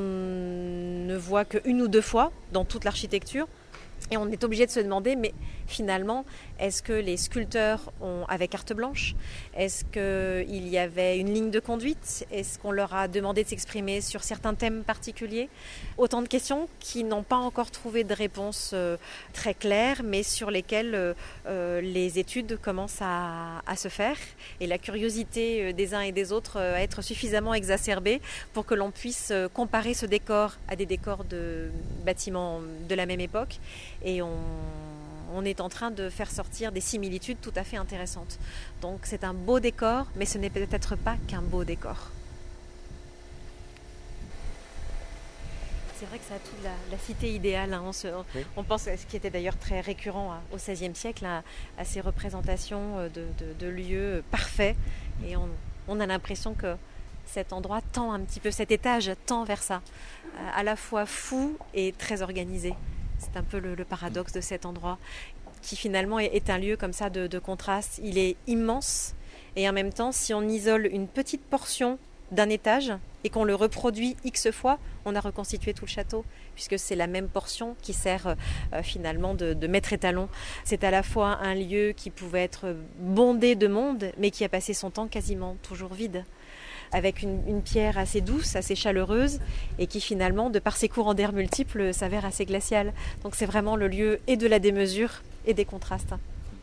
ne voit qu'une ou deux fois dans toute l'architecture. Et on est obligé de se demander, mais finalement, est-ce que les sculpteurs ont, avaient carte blanche ? Est-ce qu'il y avait une ligne de conduite ? Est-ce qu'on leur a demandé de s'exprimer sur certains thèmes particuliers ? Autant de questions qui n'ont pas encore trouvé de réponse euh, très claire, mais sur lesquelles euh, les études commencent à, à se faire. Et la curiosité des uns et des autres à être suffisamment exacerbée pour que l'on puisse comparer ce décor à des décors de bâtiments de la même époque. Et on, on est en train de faire sortir des similitudes tout à fait intéressantes. Donc c'est un beau décor, mais ce n'est peut-être pas qu'un beau décor. C'est vrai que ça a toute la, la cité idéale. Hein. On, se, oui. on pense à ce qui était d'ailleurs très récurrent hein, au seizième siècle, à, à ces représentations de, de, de lieux parfaits. Et on, on a l'impression que cet endroit tend un petit peu, cet étage tend vers ça, à la fois fou et très organisé. C'est un peu le, le paradoxe de cet endroit, qui finalement est, est un lieu comme ça de, de contraste. Il est immense et en même temps, si on isole une petite portion d'un étage et qu'on le reproduit X fois, on a reconstitué tout le château, puisque c'est la même portion qui sert euh, finalement de, de maître étalon. C'est à la fois un lieu qui pouvait être bondé de monde, mais qui a passé son temps quasiment toujours vide, avec une, une pierre assez douce, assez chaleureuse, et qui finalement, de par ses courants d'air multiples, s'avère assez glaciale. Donc c'est vraiment le lieu et de la démesure et des contrastes.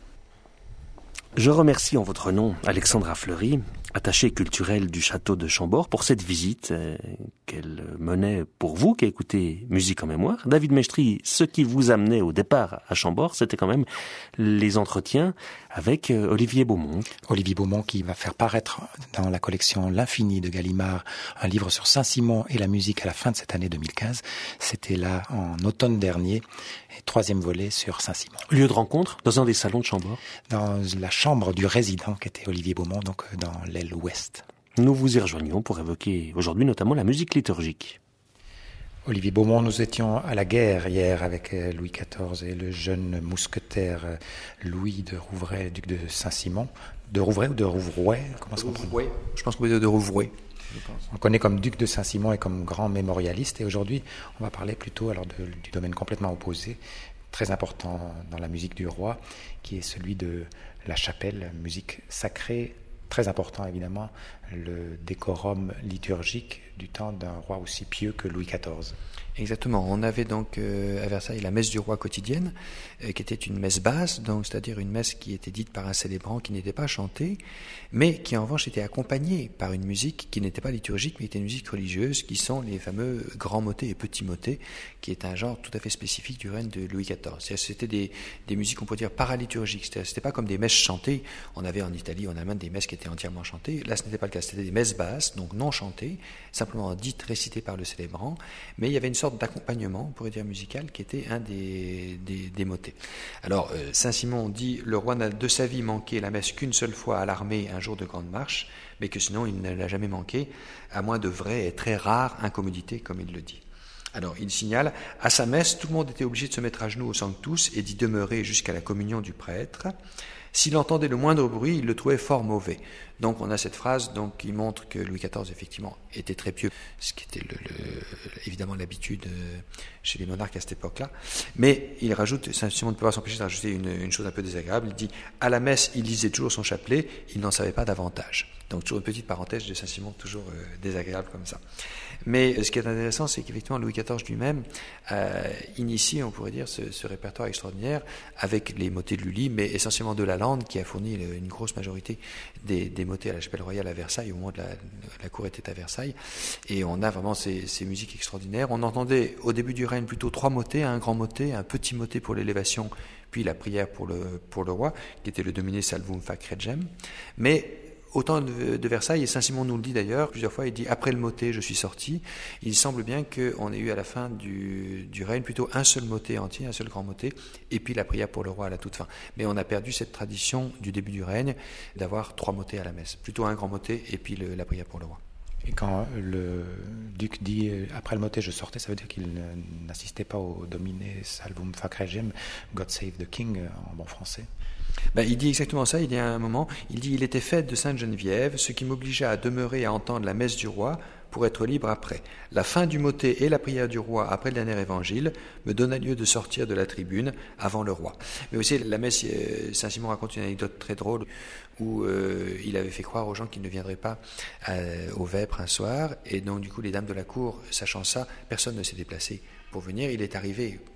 Je remercie en votre nom Alexandra Fleury, attachée culturelle du château de Chambord, pour cette visite euh, qu'elle menait pour vous qui écoutez Musique en mémoire. David Mestry, ce qui vous amenait au départ à Chambord, c'était quand même les entretiens avec euh, Olivier Beaumont. Olivier Beaumont qui va faire paraître dans la collection L'Infini de Gallimard un livre sur Saint-Simon et la musique à la fin de cette année deux mille quinze. C'était là en automne dernier, et troisième volet sur Saint-Simon. Lieu de rencontre dans un des salons de Chambord. Dans la chambre du résident qui était Olivier Beaumont, donc dans l'aile ouest. Nous vous y rejoignons pour évoquer aujourd'hui notamment la musique liturgique. Olivier Beaumont, nous étions à la guerre hier avec Louis quatorze et le jeune mousquetaire Louis de Rouvray, duc de Saint-Simon. De Rouvray ou de Rouvrouet, comment ça s'appelle ? Rouvrouet. Je pense qu'on peut dire de Rouvrouet. On le connaît comme duc de Saint-Simon et comme grand mémorialiste. Et aujourd'hui, on va parler plutôt alors de, du domaine complètement opposé, très important dans la musique du roi, qui est celui de la chapelle, musique sacrée, très important évidemment, le décorum liturgique du temps d'un roi aussi pieux que Louis quatorze. Exactement. On avait donc euh, à Versailles la messe du roi quotidienne, euh, qui était une messe basse, donc c'est-à-dire une messe qui était dite par un célébrant qui n'était pas chantée, mais qui en revanche était accompagnée par une musique qui n'était pas liturgique, mais qui était une musique religieuse, qui sont les fameux grands motets et petits motets, qui est un genre tout à fait spécifique du règne de Louis quatorze. C'est-à-dire, c'était des, des musiques, on peut dire, paraliturgiques. C'est-à-dire, c'était pas comme des messes chantées. On avait en Italie, en Allemagne, des messes qui étaient entièrement chantées. Là, ce n'était pas le cas. C'était des messes basses, donc non chantées, simplement dites, récitées par le célébrant, mais il y avait une sorte d'accompagnement, on pourrait dire musical, qui était un des, des, des motets. Alors, euh, Saint-Simon dit « Le roi n'a de sa vie manqué la messe qu'une seule fois à l'armée un jour de grande marche, mais que sinon il ne l'a jamais manqué, à moins de vraies et très rares incommodités, comme il le dit. » Alors, il signale « À sa messe, tout le monde était obligé de se mettre à genoux au Sanctus et d'y demeurer jusqu'à la communion du prêtre. S'il entendait le moindre bruit, il le trouvait fort mauvais. » Donc on a cette phrase donc, qui montre que Louis quatorze, effectivement, était très pieux, ce qui était le, le, évidemment l'habitude chez les monarques à cette époque-là. Mais il rajoute, Saint-Simon ne peut pas s'empêcher de rajouter une, une chose un peu désagréable, il dit « À la messe, il lisait toujours son chapelet, il n'en savait pas davantage. » Donc toujours une petite parenthèse de Saint-Simon, toujours euh, désagréable comme ça. Mais euh, ce qui est intéressant, c'est qu'effectivement Louis quatorze lui-même euh, initie, on pourrait dire, ce, ce répertoire extraordinaire avec les motets de Lully, mais essentiellement de Lalande, qui a fourni le, une grosse majorité des, des motets à la chapelle royale à Versailles, au moment de la, la cour était à Versailles. Et on a vraiment ces, ces musiques extraordinaires. On entendait au début du règne plutôt trois motets, un grand motet, un petit motet pour l'élévation, puis la prière pour le, pour le roi, qui était le Domine Salvum Fac Regem. Mais au temps de, de Versailles, et Saint-Simon nous le dit d'ailleurs, plusieurs fois, il dit « Après le motet, je suis sorti ». Il semble bien qu'on ait eu à la fin du, du règne plutôt un seul motet entier, un seul grand motet, et puis la prière pour le roi à la toute fin. Mais on a perdu cette tradition du début du règne d'avoir trois motets à la messe. Plutôt un grand motet et puis le, la prière pour le roi. Et quand le duc dit « Après le motet, je sortais », ça veut dire qu'il n'assistait pas au Domine Salvum Fac Regem, God Save the King en bon français. Ben, il dit exactement ça, il dit à un moment, il dit « Il était fête de Sainte-Geneviève, ce qui m'obligea à demeurer à entendre la messe du roi pour être libre après. La fin du motet et la prière du roi après le dernier évangile me donna lieu de sortir de la tribune avant le roi. » Mais aussi, la messe, Saint-Simon raconte une anecdote très drôle où euh, il avait fait croire aux gens qu'ils ne viendraient pas euh, au vêpres un soir, et donc du coup les dames de la cour, sachant ça, personne ne s'est déplacé pour venir. Il est arrivé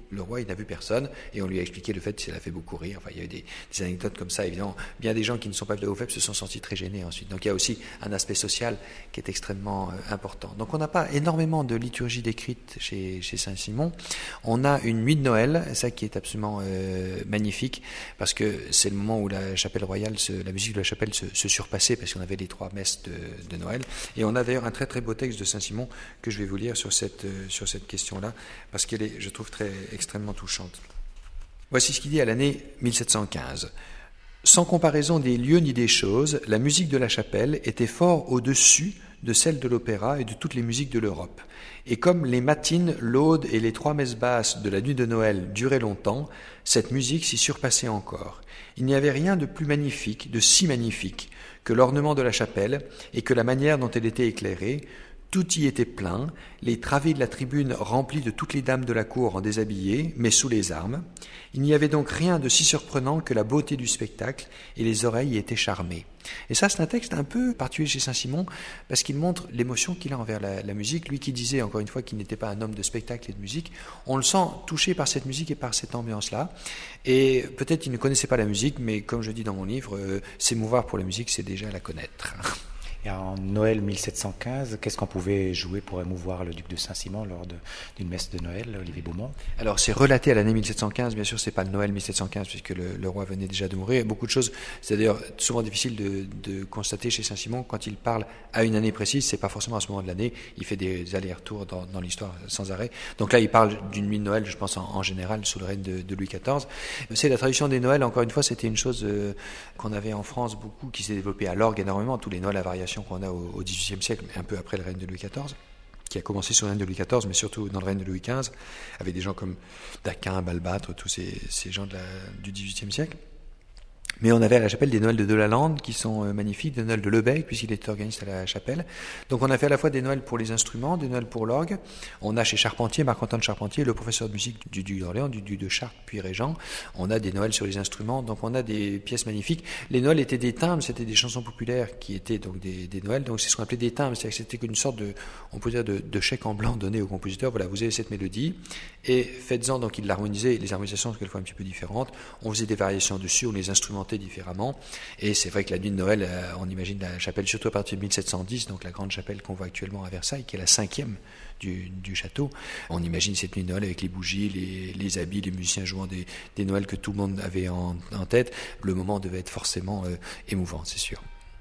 Le roi, il n'a vu personne, et on lui a expliqué le fait que ça l'a fait beaucoup rire. Enfin, il y a eu des, des anecdotes comme ça, évidemment. Bien des gens qui ne sont pas venus au F E P se sont sentis très gênés ensuite. Donc il y a aussi un aspect social qui est extrêmement euh, important. Donc on n'a pas énormément de liturgie décrite chez, chez Saint-Simon. On a une nuit de Noël, ça qui est absolument euh, magnifique, parce que c'est le moment où la chapelle royale, se, la musique de la chapelle se, se surpassait, parce qu'on avait les trois messes de, de Noël. Et on a d'ailleurs un très très beau texte de Saint-Simon que je vais vous lire sur cette, euh, sur cette question-là, parce qu'elle est, je trouve, très extrêmement touchante. Voici ce qu'il dit à l'année mille sept cent quinze. Sans comparaison des lieux ni des choses, la musique de la chapelle était fort au-dessus de celle de l'opéra et de toutes les musiques de l'Europe. Et comme les matines, l'aude et les trois messes basses de la nuit de Noël duraient longtemps, cette musique s'y surpassait encore. Il n'y avait rien de plus magnifique, de si magnifique, que l'ornement de la chapelle et que la manière dont elle était éclairée. Tout y était plein, les travées de la tribune remplies de toutes les dames de la cour en déshabillé, mais sous les armes. Il n'y avait donc rien de si surprenant que la beauté du spectacle, et les oreilles y étaient charmées. Et ça, c'est un texte un peu particulier chez Saint-Simon, parce qu'il montre l'émotion qu'il a envers la, la musique. Lui qui disait, encore une fois, qu'il n'était pas un homme de spectacle et de musique, on le sent touché par cette musique et par cette ambiance-là. Et peut-être qu'il ne connaissait pas la musique, mais comme je dis dans mon livre, euh, s'émouvoir pour la musique, c'est déjà la connaître. Et en Noël mille sept cent quinze, qu'est-ce qu'on pouvait jouer pour émouvoir le duc de Saint-Simon lors de, d'une messe de Noël, Olivier Beaumont? Alors c'est relaté à l'année mille sept cent quinze, bien sûr c'est pas le Noël mille sept cent quinze puisque le, le roi venait déjà de mourir. Beaucoup de choses, c'est d'ailleurs souvent difficile de, de constater chez Saint-Simon quand il parle à une année précise, c'est pas forcément à ce moment de l'année, il fait des allers-retours dans, dans l'histoire sans arrêt. Donc là il parle d'une nuit de Noël, je pense en, en général sous le règne de, de Louis quatorze. C'est la tradition des Noëls, encore une fois c'était une chose euh, qu'on avait en France beaucoup, qui s'est développée à l'orgue énormément, tous les Noëls à variation qu'on a au, au dix-huitième siècle, mais un peu après le règne de Louis quatorze, qui a commencé sous le règne de Louis quatorze, mais surtout dans le règne de Louis quinze, avec des gens comme Daquin, Balbâtre, tous ces, ces gens de la, du dix-huitième siècle. Mais on avait à la chapelle des Noëls de Delalande qui sont euh, magnifiques, des Noëls de Lebec, puisqu'il était organiste à la chapelle. Donc on a fait à la fois des Noëls pour les instruments, des Noëls pour l'orgue. On a chez Charpentier, Marc-Antoine Charpentier, le professeur de musique du duc d'Orléans, du duc de Chartres, puis Régent. On a des Noëls sur les instruments, donc on a des pièces magnifiques. Les Noëls étaient des timbres, c'était des chansons populaires qui étaient donc des, des Noëls, donc c'est ce qu'on appelait des timbres, c'est-à-dire que c'était une sorte de, on peut dire, de, de chèque en blanc donné au compositeur. Voilà, vous avez cette mélodie, et faites-en, donc il l'harmonisait, les harmonisations sont quelquefois un petit peu différentes. On faisait des variations dessus, on les instrumentait différemment. Et c'est vrai que la nuit de Noël, euh, on imagine la chapelle, surtout à partir de mille sept cent dix, donc la grande chapelle qu'on voit actuellement à Versailles, qui est la cinquième du, du château. On imagine cette nuit de Noël avec les bougies, les, les habits, les musiciens jouant des, des Noëls que tout le monde avait en, en tête. Le moment devait être forcément euh, émouvant, c'est sûr.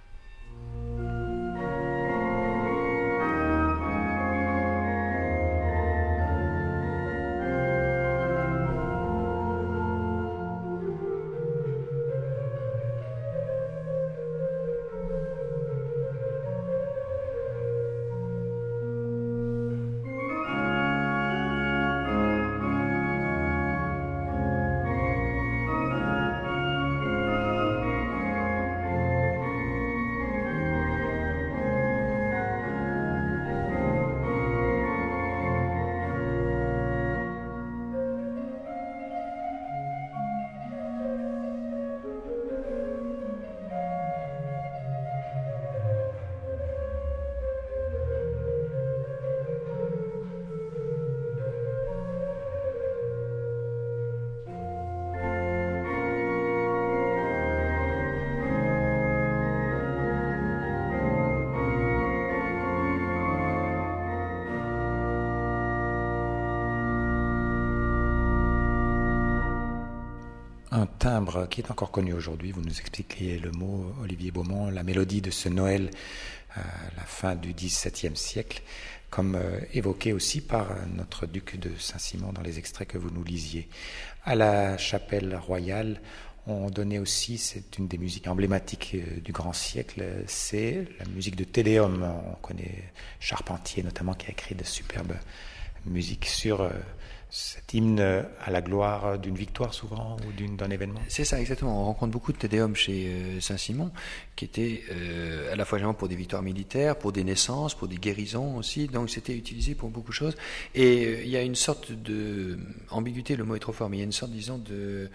Un timbre qui est encore connu aujourd'hui, vous nous expliquiez le mot, Olivier Beaumont, la mélodie de ce Noël à la fin du dix-septième siècle, comme euh, évoqué aussi par notre duc de Saint-Simon dans les extraits que vous nous lisiez. À la chapelle royale, on donnait aussi, c'est une des musiques emblématiques du grand siècle, c'est la musique de Te Deum. On connaît Charpentier notamment qui a écrit de superbes musiques sur euh, cet hymne à la gloire d'une victoire souvent ou d'une, d'un événement. C'est ça, exactement. On rencontre beaucoup de Te Deum chez euh, Saint-Simon, qui était euh, à la fois pour des victoires militaires, pour des naissances, pour des guérisons aussi. Donc c'était utilisé pour beaucoup de choses. Et euh, il y a une sorte de ambiguïté, le mot est trop fort, mais il y a une sorte, disons, de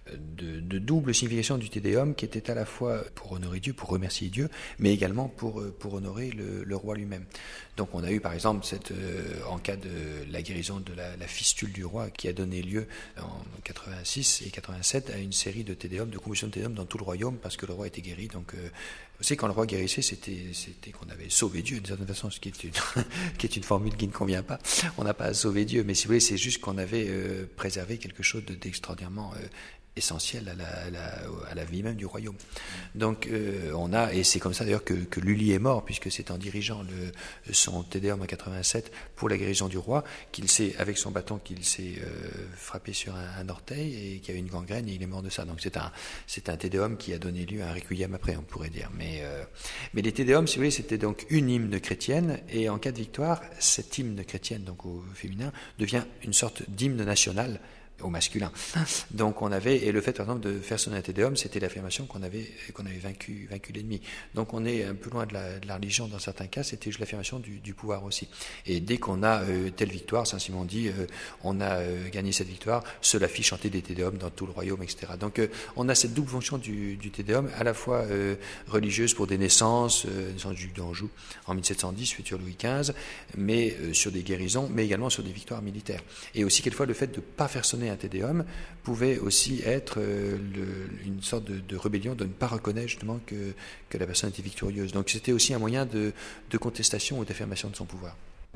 de, de double signification du Te Deum, qui était à la fois pour honorer Dieu, pour remercier Dieu, mais également pour, pour honorer le, le roi lui-même. Donc on a eu par exemple, cette, euh, en cas de la guérison de la, la fistule du roi, qui a donné lieu en quatre-vingt-six et quatre-vingt-sept à une série de Te Deum, de compositions de Te Deum dans tout le royaume, parce que le roi était guéri. Donc euh, vous savez, quand le roi guérissait, c'était, c'était qu'on avait sauvé Dieu d'une certaine façon, ce qui est une, qui est une formule qui ne convient pas. On n'a pas sauvé Dieu, mais si vous voulez, c'est juste qu'on avait euh, préservé quelque chose d'extraordinairement euh, essentiel à la, à, la, à la vie même du royaume. Donc euh, on a, et c'est comme ça d'ailleurs que, que Lully est mort, puisque c'est en dirigeant le, son Te Deum en quatre-vingt-sept pour la guérison du roi, qu'il s'est, avec son bâton, qu'il s'est euh, frappé sur un, un orteil et qu'il y a eu une gangrène et il est mort de ça. Donc c'est un, c'est un Te Deum qui a donné lieu à un requiem après, on pourrait dire. Mais, euh, mais les Te Deum, si vous voulez, c'était donc une hymne chrétienne, et en cas de victoire, cette hymne chrétienne, donc au féminin, devient une sorte d'hymne national au masculin. Donc on avait, et le fait par exemple de faire sonner un Te Deum, c'était l'affirmation qu'on avait, qu'on avait vaincu, vaincu l'ennemi. Donc on est un peu loin de la, de la religion dans certains cas, c'était juste l'affirmation du, du pouvoir aussi. Et dès qu'on a euh, telle victoire, Saint-Simon dit, euh, on a euh, gagné cette victoire, cela fit chanter des Te Deum dans tout le royaume, et cetera. Donc euh, on a cette double fonction du, du Te Deum, à la fois euh, religieuse pour des naissances, euh, naissance du duc d'Anjou en mille sept cent dix, futur Louis quinze, mais euh, sur des guérisons, mais également sur des victoires militaires. Et aussi quelquefois le fait de ne pas faire sonner un Te Deum pouvait aussi être euh, le, une sorte de, de rébellion, de ne pas reconnaître justement que, que la personne était victorieuse. Donc c'était aussi un moyen de, de contestation ou d'affirmation de son pouvoir.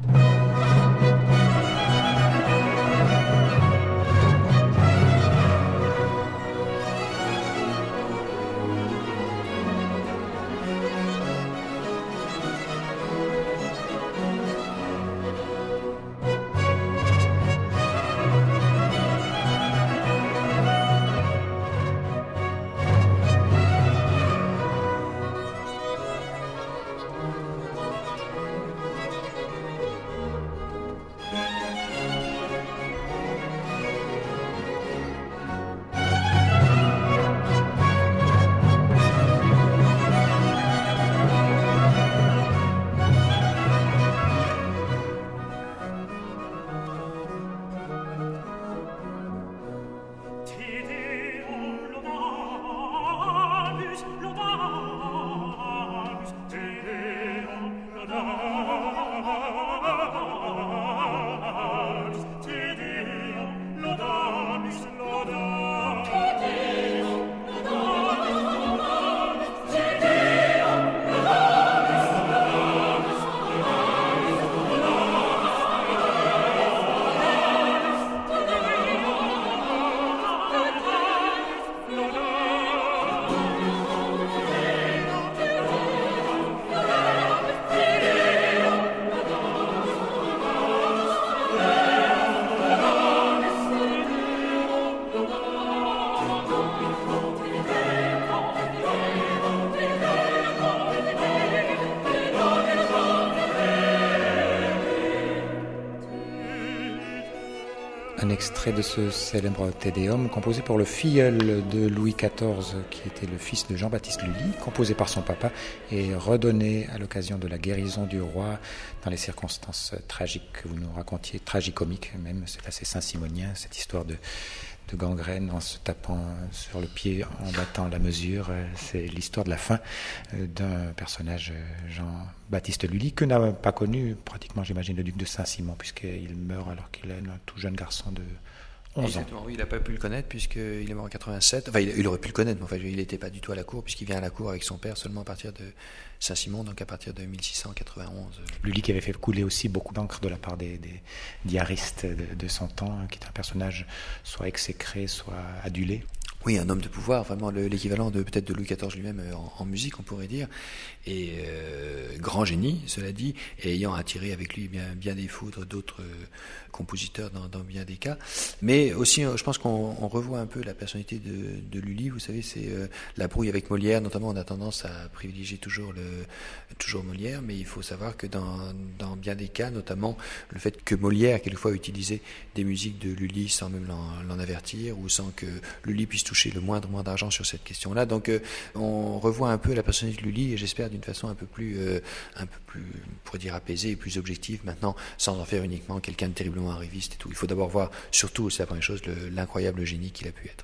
Un extrait de ce célèbre Te Deum composé pour le filleul de Louis quatorze, qui était le fils de Jean-Baptiste Lully, composé par son papa et redonné à l'occasion de la guérison du roi dans les circonstances tragiques que vous nous racontiez, tragicomiques même. C'est assez saint-simonien, cette histoire de, de gangrène en se tapant sur le pied, en battant la mesure. C'est l'histoire de la fin d'un personnage, Jean-Baptiste Lully, que n'a pas connu pratiquement, j'imagine, le duc de Saint-Simon, puisqu'il meurt alors qu'il est un tout jeune garçon de onze Exactement, ans. oui, il n'a pas pu le connaître puisqu'il est mort en quatre-vingt-sept. Enfin, il, il aurait pu le connaître, mais enfin, il n'était pas du tout à la cour, puisqu'il vient à la cour avec son père seulement à partir de Saint-Simon, donc à partir de mille six cent quatre-vingt-onze. Lully qui avait fait couler aussi beaucoup d'encre de la part des, des diaristes de, de son temps, qui est un personnage soit exécré, soit adulé. Oui, un homme de pouvoir, vraiment le, l'équivalent de peut-être de Louis quatorze lui-même en, en musique, on pourrait dire, et euh, grand génie, cela dit, et ayant attiré avec lui bien, bien des foudres d'autres euh, compositeurs dans, dans bien des cas. Mais aussi, je pense qu'on on revoit un peu la personnalité de, de Lully. Vous savez, c'est euh, la brouille avec Molière, notamment. On a tendance à privilégier toujours le toujours Molière, mais il faut savoir que dans, dans bien des cas, notamment le fait que Molière quelquefois utilisait des musiques de Lully sans même l'en, l'en avertir, ou sans que Lully puisse toucher le moindre moins d'argent sur cette question-là. Donc euh, on revoit un peu la personnalité de Lully, et j'espère d'une façon un peu plus, euh, un peu plus, pour dire apaisée et plus objective maintenant, sans en faire uniquement quelqu'un de terriblement arriviste et tout. Il faut d'abord voir, surtout, c'est la première chose, le, l'incroyable génie qu'il a pu être.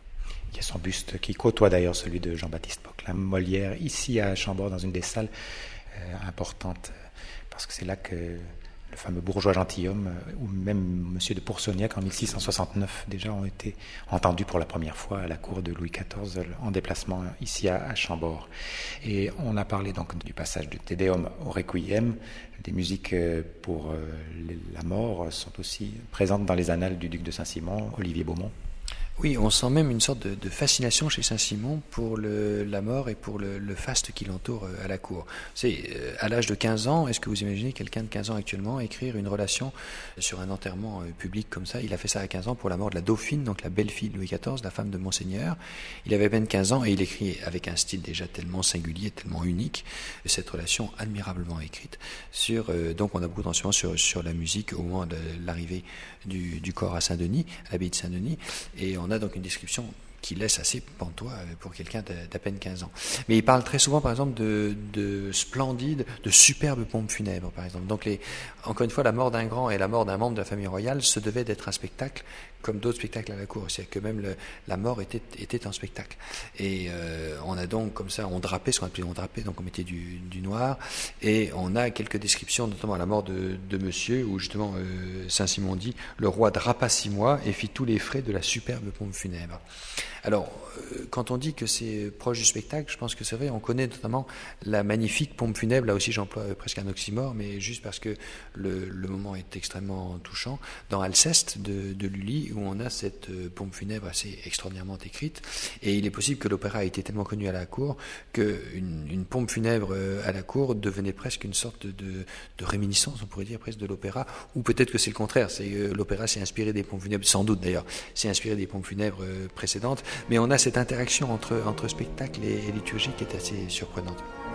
Il y a son buste qui côtoie d'ailleurs celui de Jean-Baptiste Poquelin, Molière, ici à Chambord, dans une des salles euh, importantes, parce que c'est là que le fameux bourgeois gentilhomme, euh, ou même Monsieur de Pourceaugnac en mille six cent soixante-neuf, déjà ont été entendus pour la première fois à la cour de Louis quatorze en déplacement ici à, à Chambord. Et on a parlé donc du passage du Te Deum au Requiem. Des musiques pour euh, la mort sont aussi présentes dans les annales du duc de Saint-Simon, Olivier Beaumont. Oui, on sent même une sorte de, de fascination chez Saint-Simon pour le, la mort et pour le, le faste qui l'entoure à la cour. C'est euh, à l'âge de quinze ans, est-ce que vous imaginez quelqu'un de quinze ans actuellement écrire une relation sur un enterrement euh, public comme ça? Il a fait ça à quinze ans pour la mort de la dauphine, donc la belle-fille de Louis quatorze, la femme de Monseigneur. Il avait à peine quinze ans et il écrit avec un style déjà tellement singulier, tellement unique, cette relation admirablement écrite. Sur, euh, donc on a beaucoup d'enseignements sur, sur la musique au moment de l'arrivée du, du corps à Saint-Denis, à l'abbaye de Saint-Denis, et on On a donc une description qui laisse assez pantois pour quelqu'un d'à peine quinze ans. Mais il parle très souvent, par exemple, de, de splendides, de superbes pompes funèbres, par exemple. Donc, les, encore une fois, la mort d'un grand et la mort d'un membre de la famille royale se devait d'être un spectacle, comme d'autres spectacles à la cour. C'est-à-dire que même le, la mort était, était un spectacle. Et euh, on a donc, comme ça, on drapait, ce qu'on appelait on drapait, donc on mettait du, du noir, et on a quelques descriptions, notamment à la mort de, de monsieur, où justement euh, Saint-Simon dit « Le roi drapa six mois et fit tous les frais de la superbe pompe funèbre ». Alors, euh, quand on dit que c'est proche du spectacle, je pense que c'est vrai, on connaît notamment la magnifique pompe funèbre, là aussi j'emploie euh, presque un oxymore, mais juste parce que le, le moment est extrêmement touchant, dans Alceste de, de Lully, où on a cette euh, pompe funèbre assez extraordinairement écrite, et il est possible que l'opéra ait été tellement connu à la cour qu'une une pompe funèbre euh, à la cour devenait presque une sorte de, de, de réminiscence, on pourrait dire presque de l'opéra, ou peut-être que c'est le contraire, c'est euh, l'opéra s'est inspiré des pompes funèbres, sans doute d'ailleurs, s'est inspiré des pompes funèbres euh, précédentes, mais on a cette interaction entre, entre spectacle et, et liturgie qui est assez surprenante.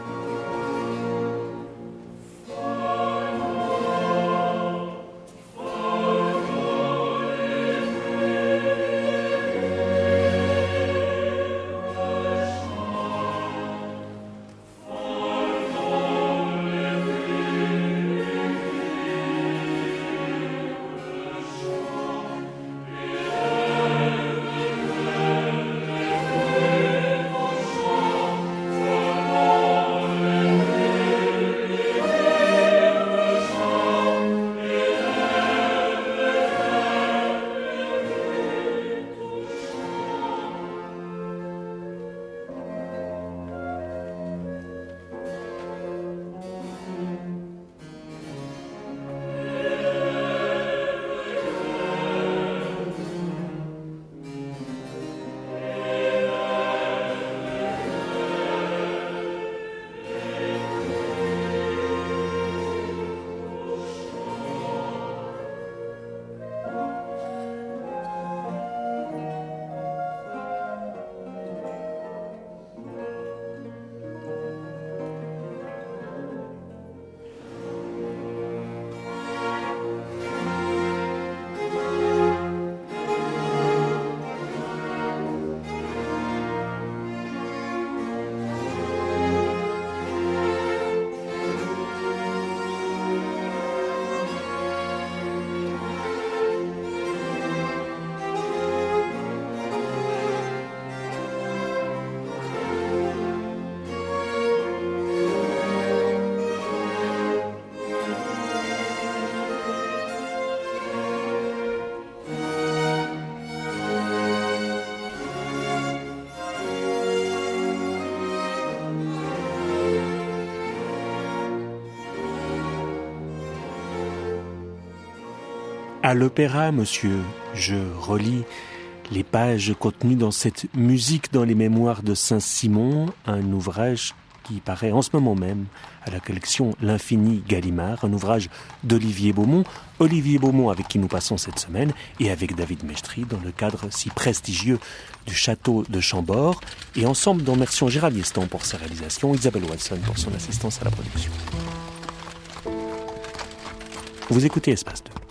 À l'opéra, monsieur, je relis les pages contenues dans cette musique dans les mémoires de Saint-Simon, un ouvrage qui paraît en ce moment même à la collection L'Infini Gallimard, un ouvrage d'Olivier Beaumont. Olivier Beaumont avec qui nous passons cette semaine et avec David Mestry dans le cadre si prestigieux du château de Chambord. Et ensemble dans Mercion Gérald Yestan pour sa réalisation, Isabelle Watson pour son assistance à la production. Vous écoutez Espace deux.